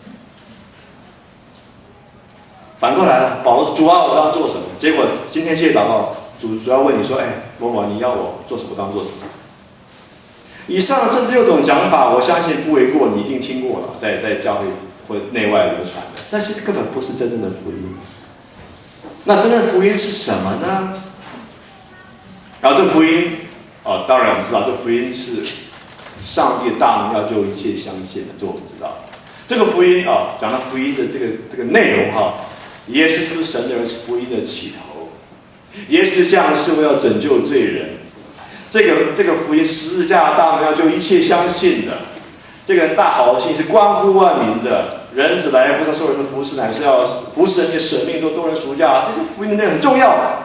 反过来了，保罗说主啊，我当做什么？结果今天借祷告，主要问你说，哎，某某，你要我做什么？当做什么？以上这6种讲法，我相信不为过，你一定听过了，在教会或内外流传的，但是根本不是真正的福音。那真正的福音是什么呢？然后这福音，当然我们知道，这福音是上帝的大能要救一切相信的，这我们知道。这个福音讲到福音的这个内容耶稣不是神的儿子，福音的起头。耶稣降世为要拯救罪人。这个福音十字架的大能要救一切相信的。这个大好信是关乎万民的。人子来不是受人的服侍，乃是要服侍人，舍命做多人赎价。这个福音的内容很重要。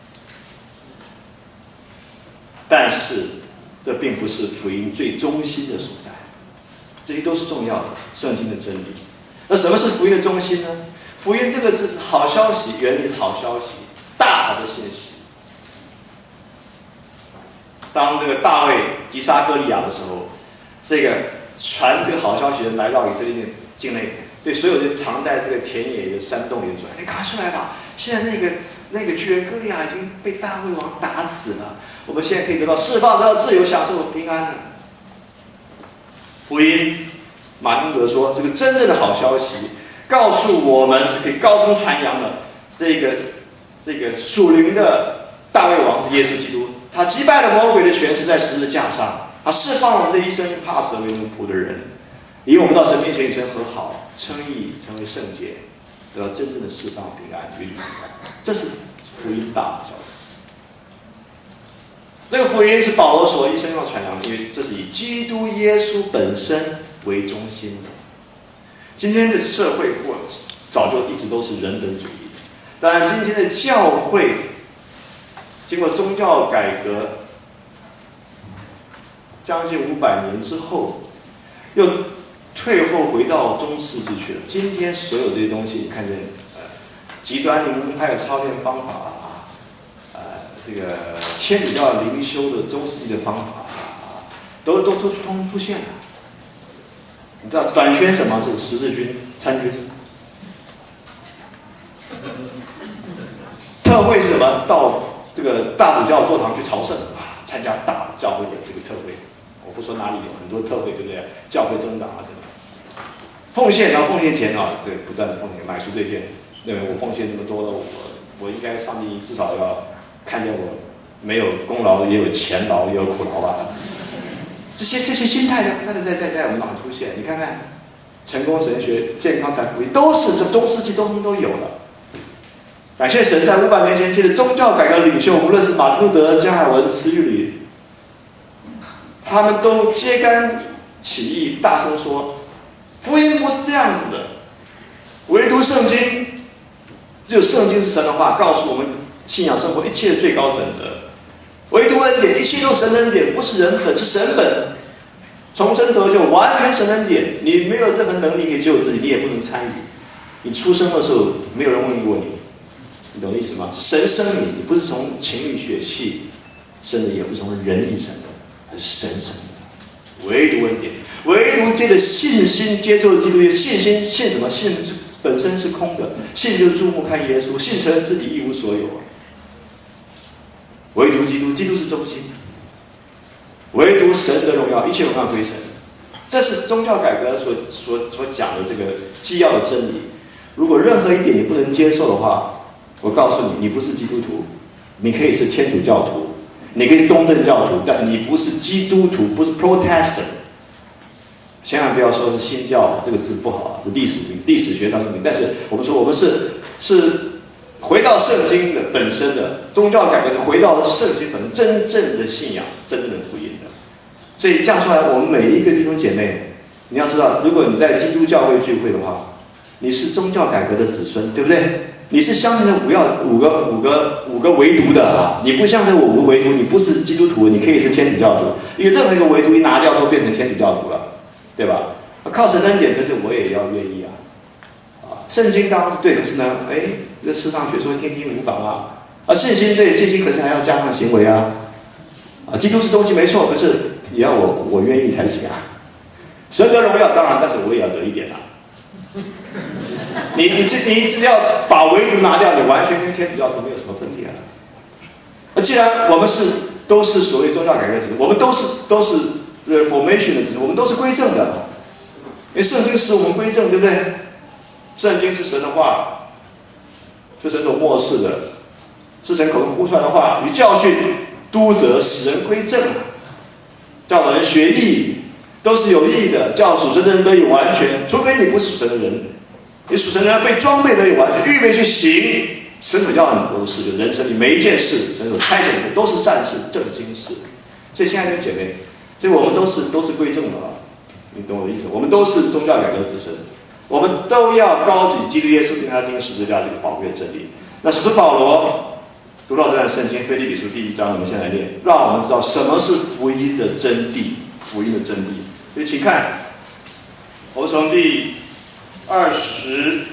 但是这并不是福音最中心的所在。这些都是重要的，圣经的真理。那什么是福音的中心呢？福音这个字是好消息，原理是好消息，大好的信息。当这个大卫击杀歌利亚的时候，这个传这个好消息的人来到以色列境内，对所有人藏在这个田野的山洞里说：“你赶快出来吧！现在那个巨人歌利亚已经被大卫王打死了，我们现在可以得到释放，得到自由，享受平安了。”福音，马丁德说，这个真正的好消息，告诉我们可以高声传扬的这个属灵的大卫王是耶稣基督，他击败了魔鬼的权势，在十字架上，他释放我们这一生怕死为奴仆的人。以我们到神面前与神和好，称义，成为圣洁，得到真正的释放、平安、与主同在。这是福音大的消息。这个福音是保罗所一生要传扬的，因为这是以基督耶稣本身为中心的。今天的社会早就一直都是人本主义的，当然今天的教会经过宗教改革将近500年之后，又退后回到中世纪去了。今天所有这些东西，你看见极端灵派的操练方法这个天主教灵修的中世纪的方法都出现了。你知道短宣什么？是十字军参军。特会是什么？到这个大主教座堂去朝圣参加大教会的这个特会。我不说哪里有很多特会，对不对？教会增长什么？奉献，然后奉献钱这个不断的奉献，买赎罪券，认为我奉献这么多了，我应该上帝至少要看见我没有功劳，也有钱劳，也有苦劳吧。这些心态在我们脑中出现。你看看，成功神学、健康财富都是这中世纪都有了。感谢神，在500年前借着宗教改革领袖，无论是马丁路德、加尔文、慈于礼，他们都揭竿起义，大声说：福音不是这样子的，唯独圣经，只有圣经是神的话，告诉我们信仰生活一切的最高准则。唯独恩典，一切都神恩典，不是人本，是神本。重生得救，完全神恩典。你没有任何能力可以救自己，你也不能参与。你出生的时候，没有人问过你，你懂意思吗？神生你，不是从情欲血气生的，也不是从人意生的，而是神生的。唯独恩典，唯独借着信心接受基督的信心，信什么？信本身是空的，信就是注目看耶稣，信承认自己一无所有，唯独基督，基督是中心，唯独神的荣耀，一切荣耀归神。这是宗教改革所讲的这个基要的真理。如果任何一点你不能接受的话，我告诉你，你不是基督徒，你可以是天主教徒，你可以是东正教徒，但是你不是基督徒，不是 Protestant。千万不要说是新教，这个字不好，是历史学上的名。但是我们说我们是回到圣经的本身的宗教改革，是回到圣经本身真正的信仰，真正的福音的。所以这样出来，我们每一个弟兄姐妹，你要知道，如果你在基督教会聚会的话，你是宗教改革的子孙，对不对？你是相信五个唯独的啊！你不相信我5个唯独，你不是基督徒，你可以是天主教徒。因为任何一个唯独一拿掉，都变成天主教徒了。对吧？靠神恩典，可是我也要愿意啊！圣经当然是对，可是呢，这世上学说天听无妨啊！信心对，信心可是还要加上行为啊！基督是中心没错，可是也要我愿意才行啊！神得荣耀当然，但是我也要得一点啊！你只要把唯独拿掉，你完全跟天主教徒没有什么分别了。既然我们都是所谓宗教改革者，我们都是Reformation 的子，我们都是归正的，因为圣经使我们归正，对不对？圣经是神的话，是神所默示的，是神口中呼出来的话，与教训、督责、使人归正，教导人学义，都是有益的，叫属神的人得以完全。除非你不是属神的人，你属神的人被装备得以完全，预备去行神所要你做的事，就人生里每一件事，神所差遣的都是善事、正经事。所以，亲爱的姐妹。所以我们都是归正的啊，你懂我的意思？我们都是宗教改革之身，我们都要高举基督耶稣跟他钉十字架这个宝贵的真理。那使徒保罗读到这段圣经《腓立比书》第1章，我们先来念，让我们知道什么是福音的真谛。福音的真谛，所以请看，我们从第20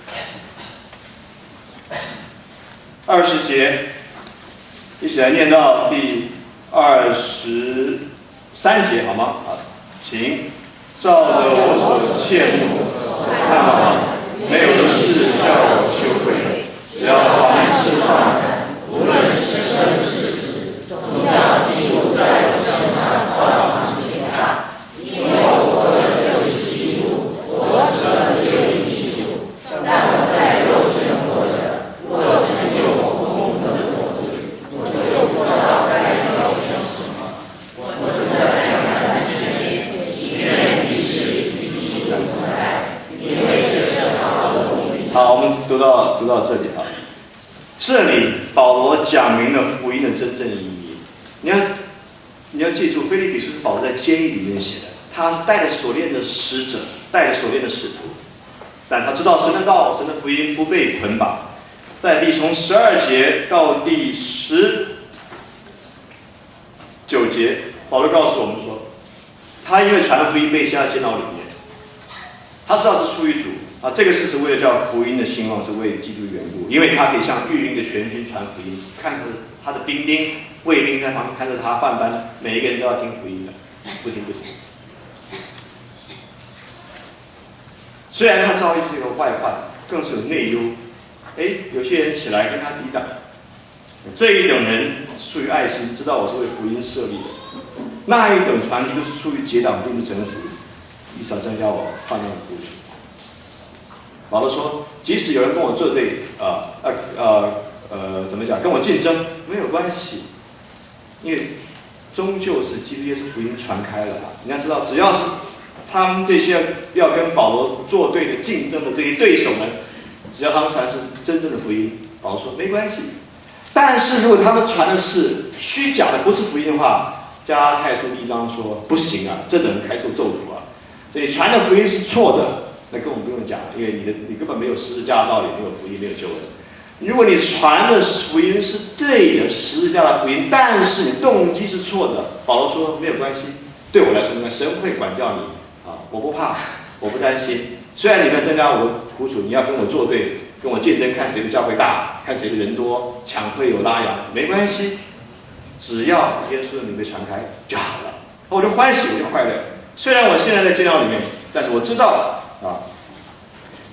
节一起来念到第23节，好吗？好，请照着我所切慕看吧，没有一事叫我羞愧，只要凡事放胆，无论是生是死，总要基督在我身上照常行大。因为我活的就是基督，我死了就是益处。但我在肉身活着，若成就我功德的果子，我就不知道该要成什么。我正在感恩之间，祈愿于是与基督同在，因为这是好的目的。好，我们读到这里啊。这里保罗讲明了福音的真正意义。你要记住，腓立比书是保罗在监狱里面写的，他是带着锁链的使者，带着锁链的使徒，但他知道神的道、神的福音不被捆绑。在从12节到第19节，保罗告诉我们说，他因为传福音被下监牢里面，他知道是出于主啊，这个事是为了叫福音的兴旺，是为基督的缘故，因为他可以向御营的全军传福音，看着他的兵丁、卫兵在旁边看着他换班，每一个人都要听福音的，不听不行。虽然他遭遇这个外患，更是有内忧，有些人起来跟他抵挡，这一等人出于爱心，知道我是为福音设立的；那一等传基督是出于结党，并不诚实，以少增加我患难的苦楚。保罗说，即使有人跟我作对，怎么讲，跟我竞争没有关系，因为终究是基督耶稣福音传开了。你要知道，只要是他们这些要跟保罗作对的竞争的这些对手们，只要他们传的是真正的福音，保罗说没关系。但是如果他们传的是虚假的，不是福音的话，加拉太书1章说不行啊，这等人开出咒诅啊。所以传的福音是错的，那根本不用讲，因为你根本没有十字架的道理，没有福音，没有救恩。如果你传的福音是对的，是十字架的福音，但是你动机是错的，保罗说没有关系，对我来说，神会管教你啊，我不怕，我不担心。虽然你们增加我的苦楚，你要跟我作对，跟我竞争，看谁的教会大，看谁的人多，抢会有拉羊，没关系，只要耶稣的名被传开就好了，我就欢喜，我就快乐。虽然我现在在监牢里面，但是我知道啊，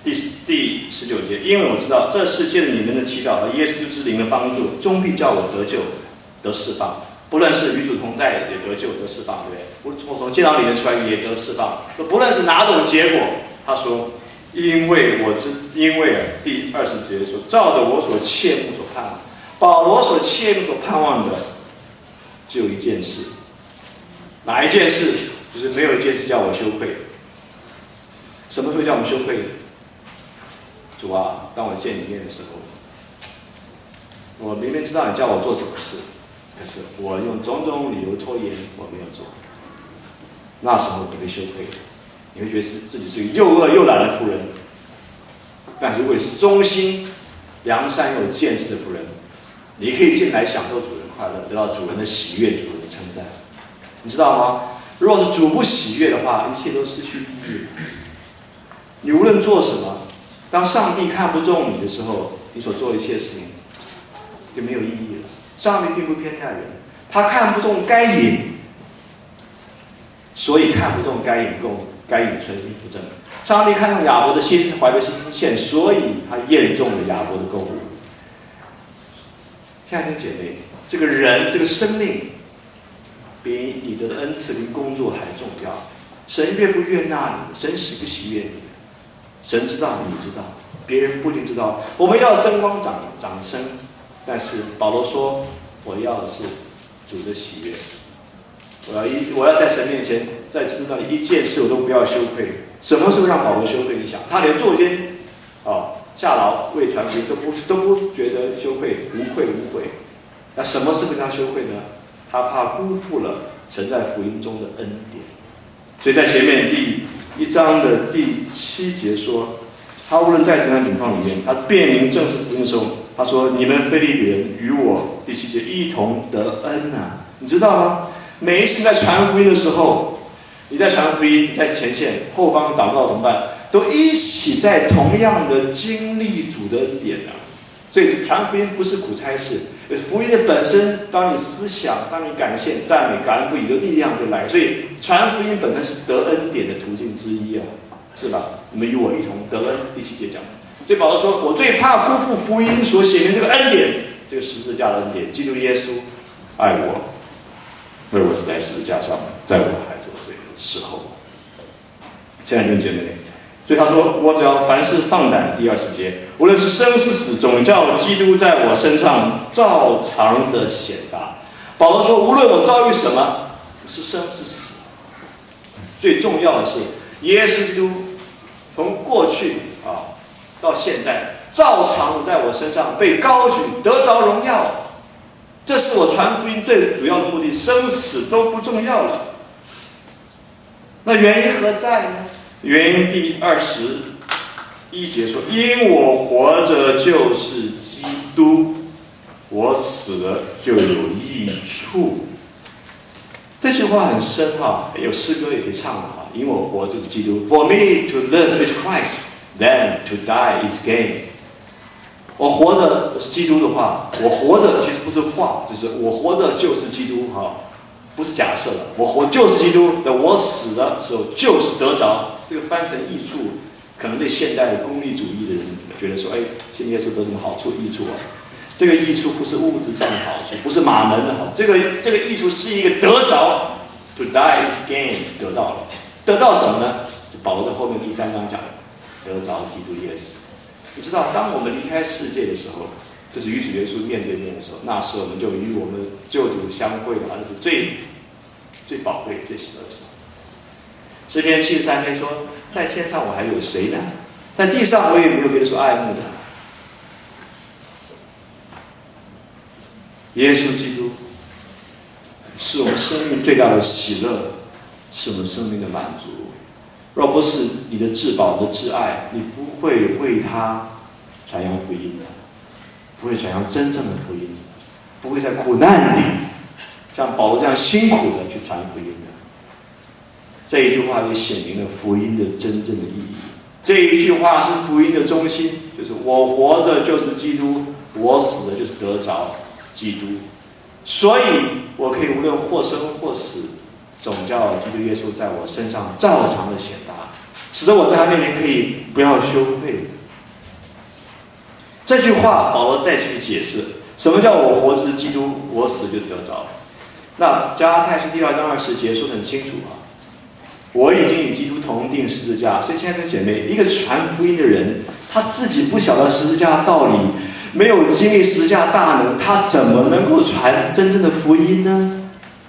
第19节，因为我知道这是借着你们的祈祷和耶稣之灵的帮助，终必叫我得救得释放。不论是与主同在也得救得释放，对不对？我从见到里面出来也得释放。不论是哪种结果，他说，因为第20节说，照着我所切慕所盼望，保罗所切慕所盼望的，只有一件事，哪一件事？就是没有一件事叫我羞愧。什么会叫我们羞愧？主啊，当我见你面的时候，我明明知道你叫我做什么事，可是我用种种理由拖延，我没有做。那时候你会羞愧的，你会觉得自己是个又恶又懒的仆人。但如果你是忠心、良善又有见识的仆人，你可以进来享受主人快乐，得到主人的喜悦、主人的称赞。你知道吗？如果是主不喜悦的话，一切都失去意义。你无论做什么，当上帝看不中你的时候，你所做的一切事情就没有意义了。上帝并不偏待人，他看不中该隐，所以看不中该隐存心不正。上帝看中亚伯的心，怀着新献，所以他验中了亚伯的购物。亲爱的姐妹，这个人这个生命比你的恩赐跟工作还重要。神越不悦纳你，神使不喜悦你。神知道，你知道，别人不一定知道。我们要灯光掌声，但是保罗说，我要的是主的喜悦。我要在神面前，在基督那里一件事我都不要羞愧。什么是会让保罗羞愧？你想，他连作奸下牢为传福音都不觉得羞愧，无愧无悔。那什么是会让他羞愧呢？他怕辜负了神在福音中的恩典。所以在前面第1章的第7节说，他无论在怎样的情况里面，他辨明正式福音的时候，他说：“你们腓立比人与我第7节一同得恩啊！”你知道吗？每一次在传福音的时候，你在传福音，在前线后方祷告同伴都一起在同样的经历主的恩典啊！所以传福音不是苦差事，福音的本身，当你思想，当你感谢、赞美、感恩不已的力量就来。所以传福音本身是得恩典的途径之一啊，是吧？你们与我一同得恩，第7节讲。所以保罗说：“我最怕辜负福音所显明这个恩典，这个十字架的恩典。基督耶稣爱我，为我死在十字架上，在我还做罪的时候。”现在弟兄姐妹。所以他说：“我只要凡事放胆。”第20节，无论是生是死，总叫基督在我身上照常的显大。保罗说：“无论我遭遇什么，是生是死，最重要的是耶稣基督从过去到现在，照常在我身上被高举，得着荣耀。这是我传福音最主要的目的，生死都不重要了。那原因何在呢？原因第21节说：“因我活着就是基督，我死了就有益处。”这句话很深有诗歌也可以唱的因我活就是基督 ，For me to live is Christ, then to die is gain。我活着是基督的话，我活着其实不是话，就是我活着就是基督不是假设的，我活就是基督，我死的时候就是得着。这个翻成益处，可能对现代的功利主义的人觉得说，信耶稣得什么好处、益处啊？这个益处不是物质上的好处，不是马门的好处，这个益处是一个得着 ，to die is gain， 得到了，得到什么呢？就保罗在后面第3章讲的，得着基督耶稣。你知道，当我们离开世界的时候，就是与主耶稣面对面的时候，那时我们就与我们救主相会的话，那是最宝贵、最喜乐的时候。诗篇73篇说：“在天上我还有谁呢？在地上我也没有别的所爱慕的。”耶稣基督是我们生命最大的喜乐，是我们生命的满足。若不是你的至宝、你的挚爱，你不会为他传扬福音的，不会传扬真正的福音，不会在苦难里像保罗这样辛苦的去传福音的。这一句话也显明了福音的真正的意义。这一句话是福音的中心，就是我活着就是基督，我死的就是得着基督。所以我可以无论或生或死，总叫基督耶稣在我身上照常的显大。 使得我在他面前可以不要羞愧。这句话保罗再去解释，什么叫我活着是基督，我死就得着。那加拉太书第2章20节说得很清楚啊，我已经与基督同定十字架。所以亲爱的姐妹，一个传福音的人，他自己不晓得十字架的道理，没有经历十字架大能，他怎么能够传真正的福音呢？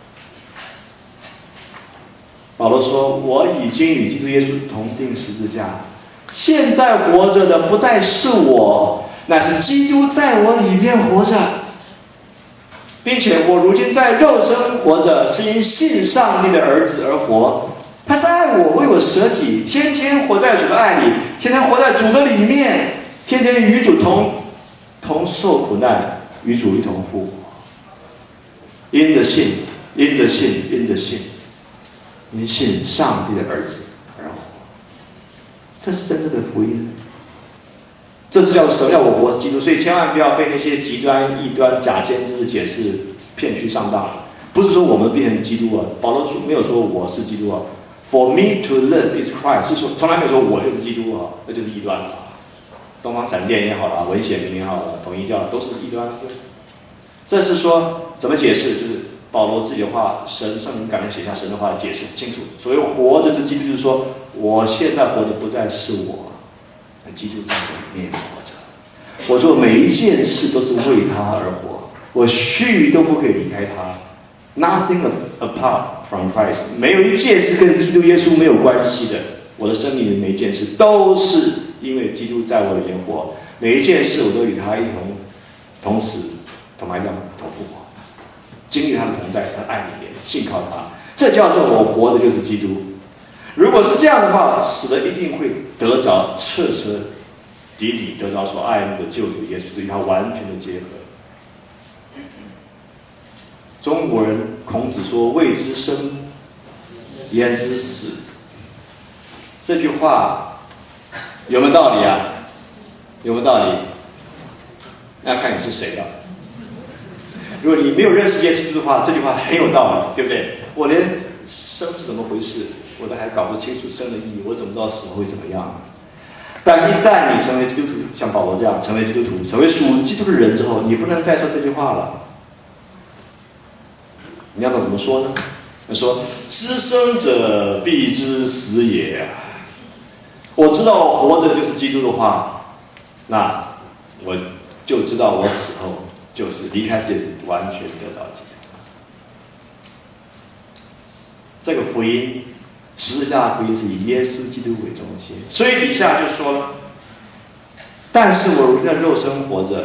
保罗说，我已经与基督耶稣同定十字架，现在活着的不再是我，乃是基督在我里面活着，并且我如今在肉身活着，是因信上帝的儿子而活。他是爱我，为我舍己，天天活在主的爱里，天天活在主的里面，天天与主同受苦难，与主一同复活。因着信，因着信，因着信，因信上帝的儿子而活。这是真正的福音。这是叫什么叫我活是基督？所以千万不要被那些极端异端假先知解释骗去上当了。不是说我们变成基督啊，保罗没有说我是基督啊。For me to live is Christ， 是说从来没有说我就是基督啊，那就是异端了。东方闪电也好了，文显明也好了，统一教都是异端。这是说怎么解释？就是保罗自己的话，圣灵感人写下神的话解释很清楚。所谓活着之基督，就是说我现在活的不再是我，基督在我里面活着。我做每一件事都是为他而活，我须臾都不可以离开他。Nothing apart from Christ， 没有一件事跟基督耶稣没有关系的。我的生命里每一件事都是因为基督在我里面活，每一件事我都与他一同死、同埋葬、同复活，经历他的同在，他的爱里面，信靠他。这叫做我活着就是基督。如果是这样的话，死了一定会得着彻彻底底得着所爱慕的救主耶稣，对他完全的结合。中国人孔子说：“未知生，焉知死。”这句话有没有道理啊？有没有道理？那要看你是谁了。如果你没有认识耶稣的话，这句话很有道理，对不对？我连生是怎么回事，我都还搞不清楚生的意义，我怎么知道死会怎么样？但一旦你成为基督徒，像保罗这样成为基督徒，成为属基督的人之后，你不能再说这句话了。你要怎么说呢？他说：“知生者必知死也。”我知道我活着就是基督的话，那我就知道我死后就是离开世界，完全得到基督。这个福音，十字架的福音是以耶稣基督为中心，所以底下就说了：“但是我如今的肉身活着，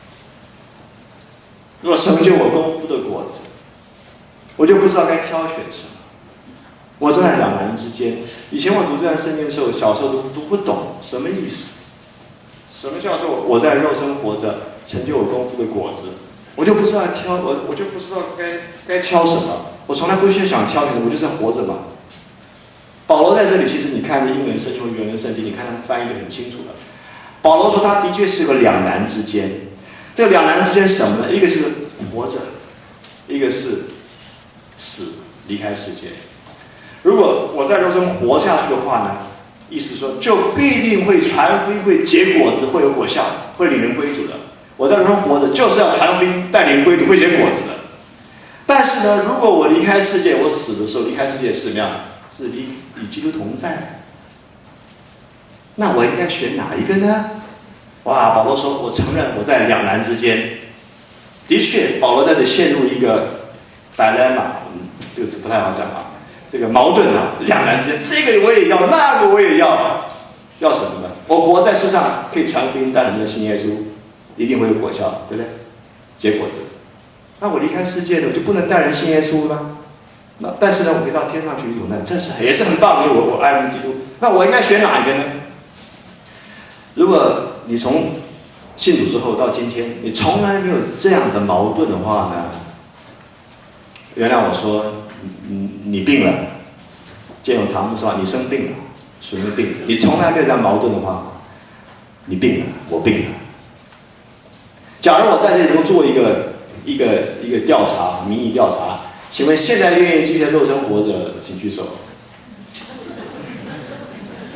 若成就我功夫的果子，我就不知道该挑选什么。我正在两难之间。以前我读这段圣经的时候，小时候都读不懂什么意思，什么叫做我在肉身活着，成就我功夫的果子，我就不知道挑，我就不知道该挑什么。我从来不去想挑选，我就是在活着嘛。保罗在这里，其实你看这英文圣经和原文圣经，你看他翻译的很清楚了。保罗说他的确是个两难之间，这个两难之间什么呢？一个是活着，一个是死，离开世界。如果我在肉身活下去的话呢，意思说就必定会传福音，会结果子，会有果效，会领人归主的。我在肉身活着就是要传福音，带领归主，会结果子的。但是呢，如果我离开世界，我死的时候离开世界是什么样？是与基督同在。那我应该选哪一个呢？哇，保罗说，我承认我在两难之间。的确，保罗在这陷入一个 dilemma， 这个词不太好讲啊。这个矛盾啊，两难之间，这个我也要，那个我也要，要什么呢？我活在世上可以传福音，带人的信耶稣，一定会有果效，对不对？结果子。那我离开世界了，我就不能带人信耶稣了。那但是呢，我可以到天上去一同在，这是也是很棒，因为我爱慕基督。那我应该选哪一个呢？如果你从信主之后到今天，你从来没有这样的矛盾的话呢？原谅我说，你病了，建永堂说你生病了，属于病了。你从来没有这样矛盾的话，你病了，我病了。假如我在这里头做一个调查，民意调查，请问现在愿意继续在肉身活着，请举手。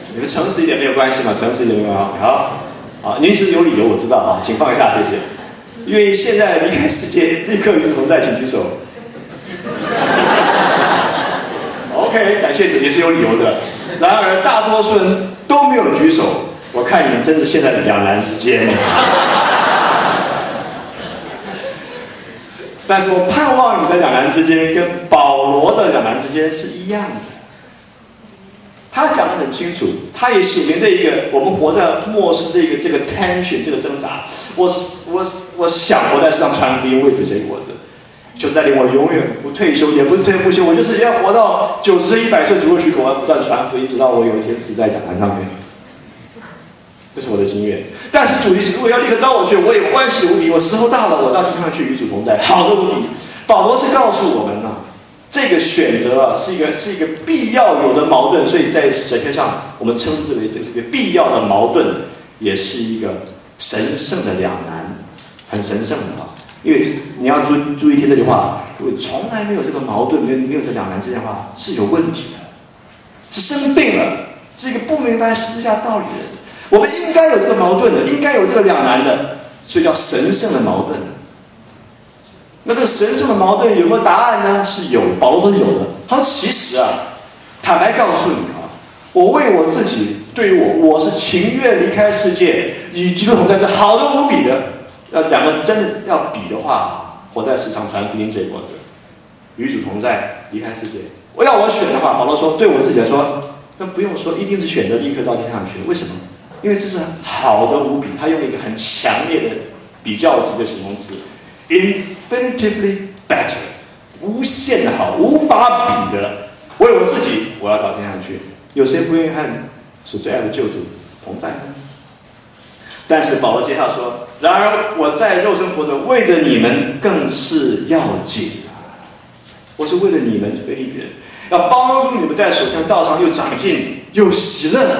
你们诚实一点没有关系嘛，诚实一点没有关系。好，您是有理由，我知道啊，请放下，谢谢。愿意现在离开世界，立刻与主同在，请举手。OK， 感谢主，你是有理由的。然而大多数人都没有举手，我看你们真的现在两难之间。但是我盼望你的两难之间跟保罗的两难之间是一样的。他讲得很清楚，他也写明这一个我们活在末世的这个 tension 这个挣扎。我想活在世上传福音，为主结果子，就带领我永远不退休，也不是退不休，我就是要活到90岁、100岁，足够许可，我要不断传福音，直到我有一天死在讲坛上面。这是我的经验。但是主如果要立刻招我去，我也欢喜无比。我时候到了，我到地上去与主同在，好的无比。保罗是告诉我们呢，这个选择啊，是一个必要有的矛盾，所以在神学上我们称之为这是个必要的矛盾，也是一个神圣的两难，很神圣的啊。因为你要注意听这句话，如果从来没有这个矛盾，没有这两难之间的话，是有问题的，是生病了，是一个不明白十字架道理的人。我们应该有这个矛盾的，应该有这个两难的，所以叫神圣的矛盾的。那这个神圣的矛盾有没有答案呢？是有，保罗说有的。他说其实啊，坦白告诉你啊，我为我自己，对于我是情愿离开世界，与基督同在，是好的无比的。要两个真的要比的话，活在世上传福音结果子，与主同在，离开世界。要我选的话，保罗说，对我自己来说，那不用说，一定是选择立刻到天上去。为什么？因为这是好的无比，他用一个很强烈的比较级的形容词 ，infinitively better， 无限的好，无法比的。为我自己，我要到天上去。有谁不愿意和所最爱的救主同在呢？但是保罗接下说，然而我在肉身活着，为着你们更是要紧啊！我是为了你们腓立比人，要帮助你们在属天的道上又长进又喜乐。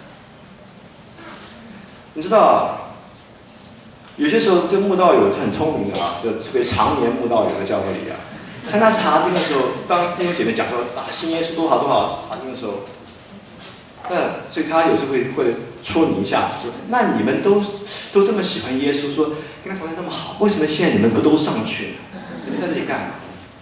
你知道，有些时候这慕道友是很聪明的啊，就特别常年慕道友的教会里啊，参加查经的时候，当弟兄姐妹讲说啊信耶稣多好多好，查经的时候，所以他有时候会戳你一下，说那你们都这么喜欢耶稣，说跟他同在那么好，为什么现在你们不都上去呢？你们在这里干嘛？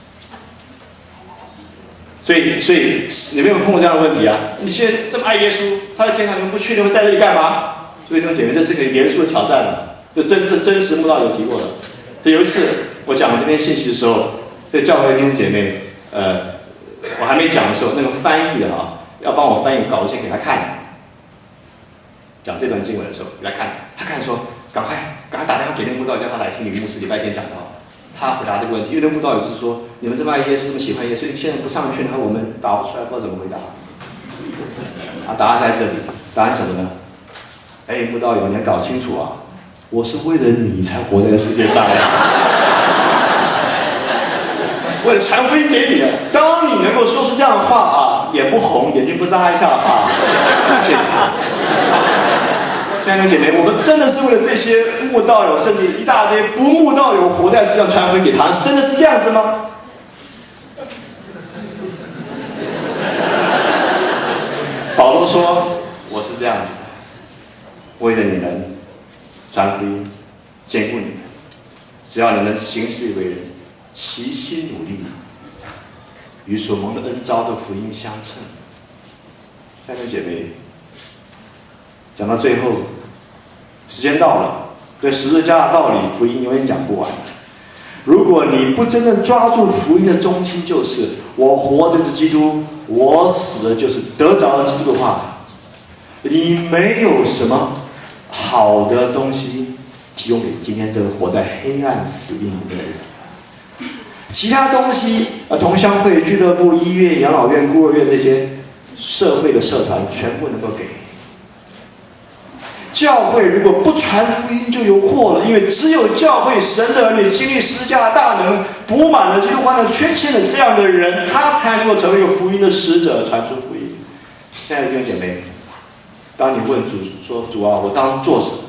所以你没有碰过这样的问题啊？你现在这么爱耶稣，他在天上你们不去，你们在这里干嘛？所以弟兄姐妹，这是个严肃的挑战了。这真实慕道有提过的。所以有一次我讲这篇信息的时候，这教会的弟兄姐妹，我还没讲的时候，那个翻译的啊，要帮我翻译稿子先给他看。讲这段经文的时候，给他看，他看说，赶快打电话给那个慕道，叫他来听李牧师礼拜天讲道。他回答这个问题，因为那个慕道友是说，你们这么爱耶稣，这么喜欢耶稣，现在不上去，然后我们答不出来，不知道怎么回答。答案在这里，答案什么呢？慕道友，你要搞清楚啊！我是为了你才活在这个世界上的，为了传福音给你的。当你能够说出这样的话啊，眼不红，眼睛不眨一下啊，谢谢。弟兄姐妹，我们真的是为了这些慕道友，甚至一大堆不慕道友活在世上传福音给他，真的是这样子吗？保罗说：“我是这样子的。”为了你们传福音，兼顾你们，只要你们行事为人，齐心努力，与所蒙的恩召的福音相称。弟兄姐妹，讲到最后，时间到了，对十字架的道理，福音永远讲不完。如果你不真正抓住福音的中心，就是我活着是基督，我死了就是得着了基督的话，你没有什么好的东西提供给今天这个活在黑暗死荫里的人。其他东西，同乡会、俱乐部、医院、养老院、孤儿院这些社会的社团，全部能够给。教会如果不传福音就有祸了，因为只有教会神的儿女经历十字架的大能，补满了基督化的缺陷的这样的人，他才能够成为一个福音的使者，传出福音。亲爱的弟兄姐妹，当你问主说：“主啊，我当做什么？”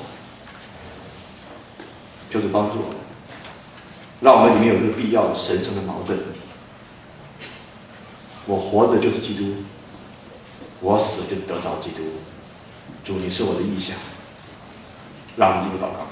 就是帮助我们，让我们里面有这个必要的神圣的矛盾。我活着就是基督， 我死就得着基督。主，你是我的意象。让我们进入祷告。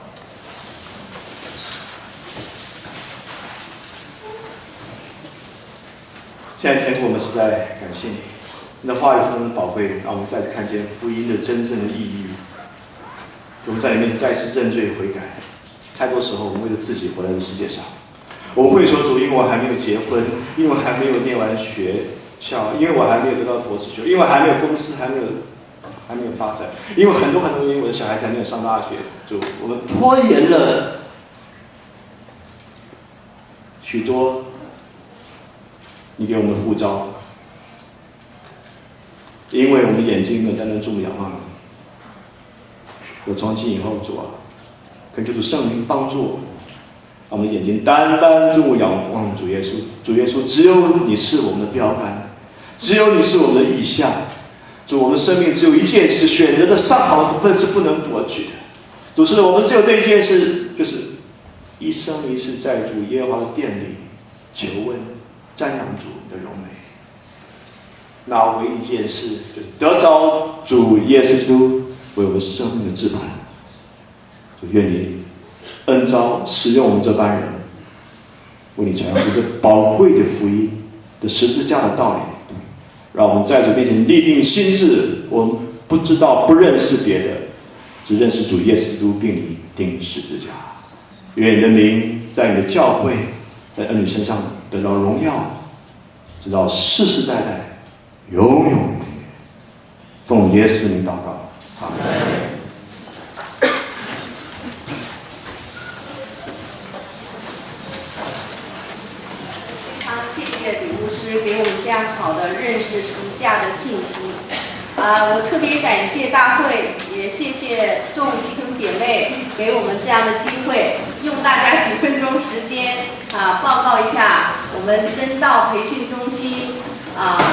现在天父，我们实在感谢你，你的话语非常宝贵，让我们再次看见福音的真正的意义。我们在里面再次认罪悔改。太多时候，我们为了自己活在这世界上，我们会说主，因为我还没有结婚，因为我还没有念完学校，因为我还没有得到博士学位，因为还没有公司，还没有发展，因为很多原因，我的小孩子还没有上大学，就我们拖延了许多你给我们的呼召，因为我们眼睛单单注目仰望你。我从今以后，主啊，恳求主圣灵帮助我们，让我们的眼睛单单注目仰望主耶稣。主耶稣，只有你是我们的标杆，只有你是我们的意象。主，我们的生命只有一件事，选择的上好的部分是不能夺取的。主，是我们只有这一件事，就是一生一世在主耶和华的殿里求问、瞻仰主的荣美。那唯一一件事，就是得着主耶稣基督为我们生命的至宝。就愿你恩召使用我们这班人，为你传扬这宝贵的福音的十字架的道理，让我们在主面前立定心志。我们不知道、不认识别的，只认识主耶稣基督，并以钉十字架。愿你的名在你的教会、在儿女身上得到荣耀，直到世世代代、永永远远。奉耶稣的名祷告，阿们。 李牧师给我们这样好的认识十字架的信息。我特别感谢大会，也谢谢众弟兄姐妹给我们这样的机会，用大家几分钟时间报告一下我们真道培训中心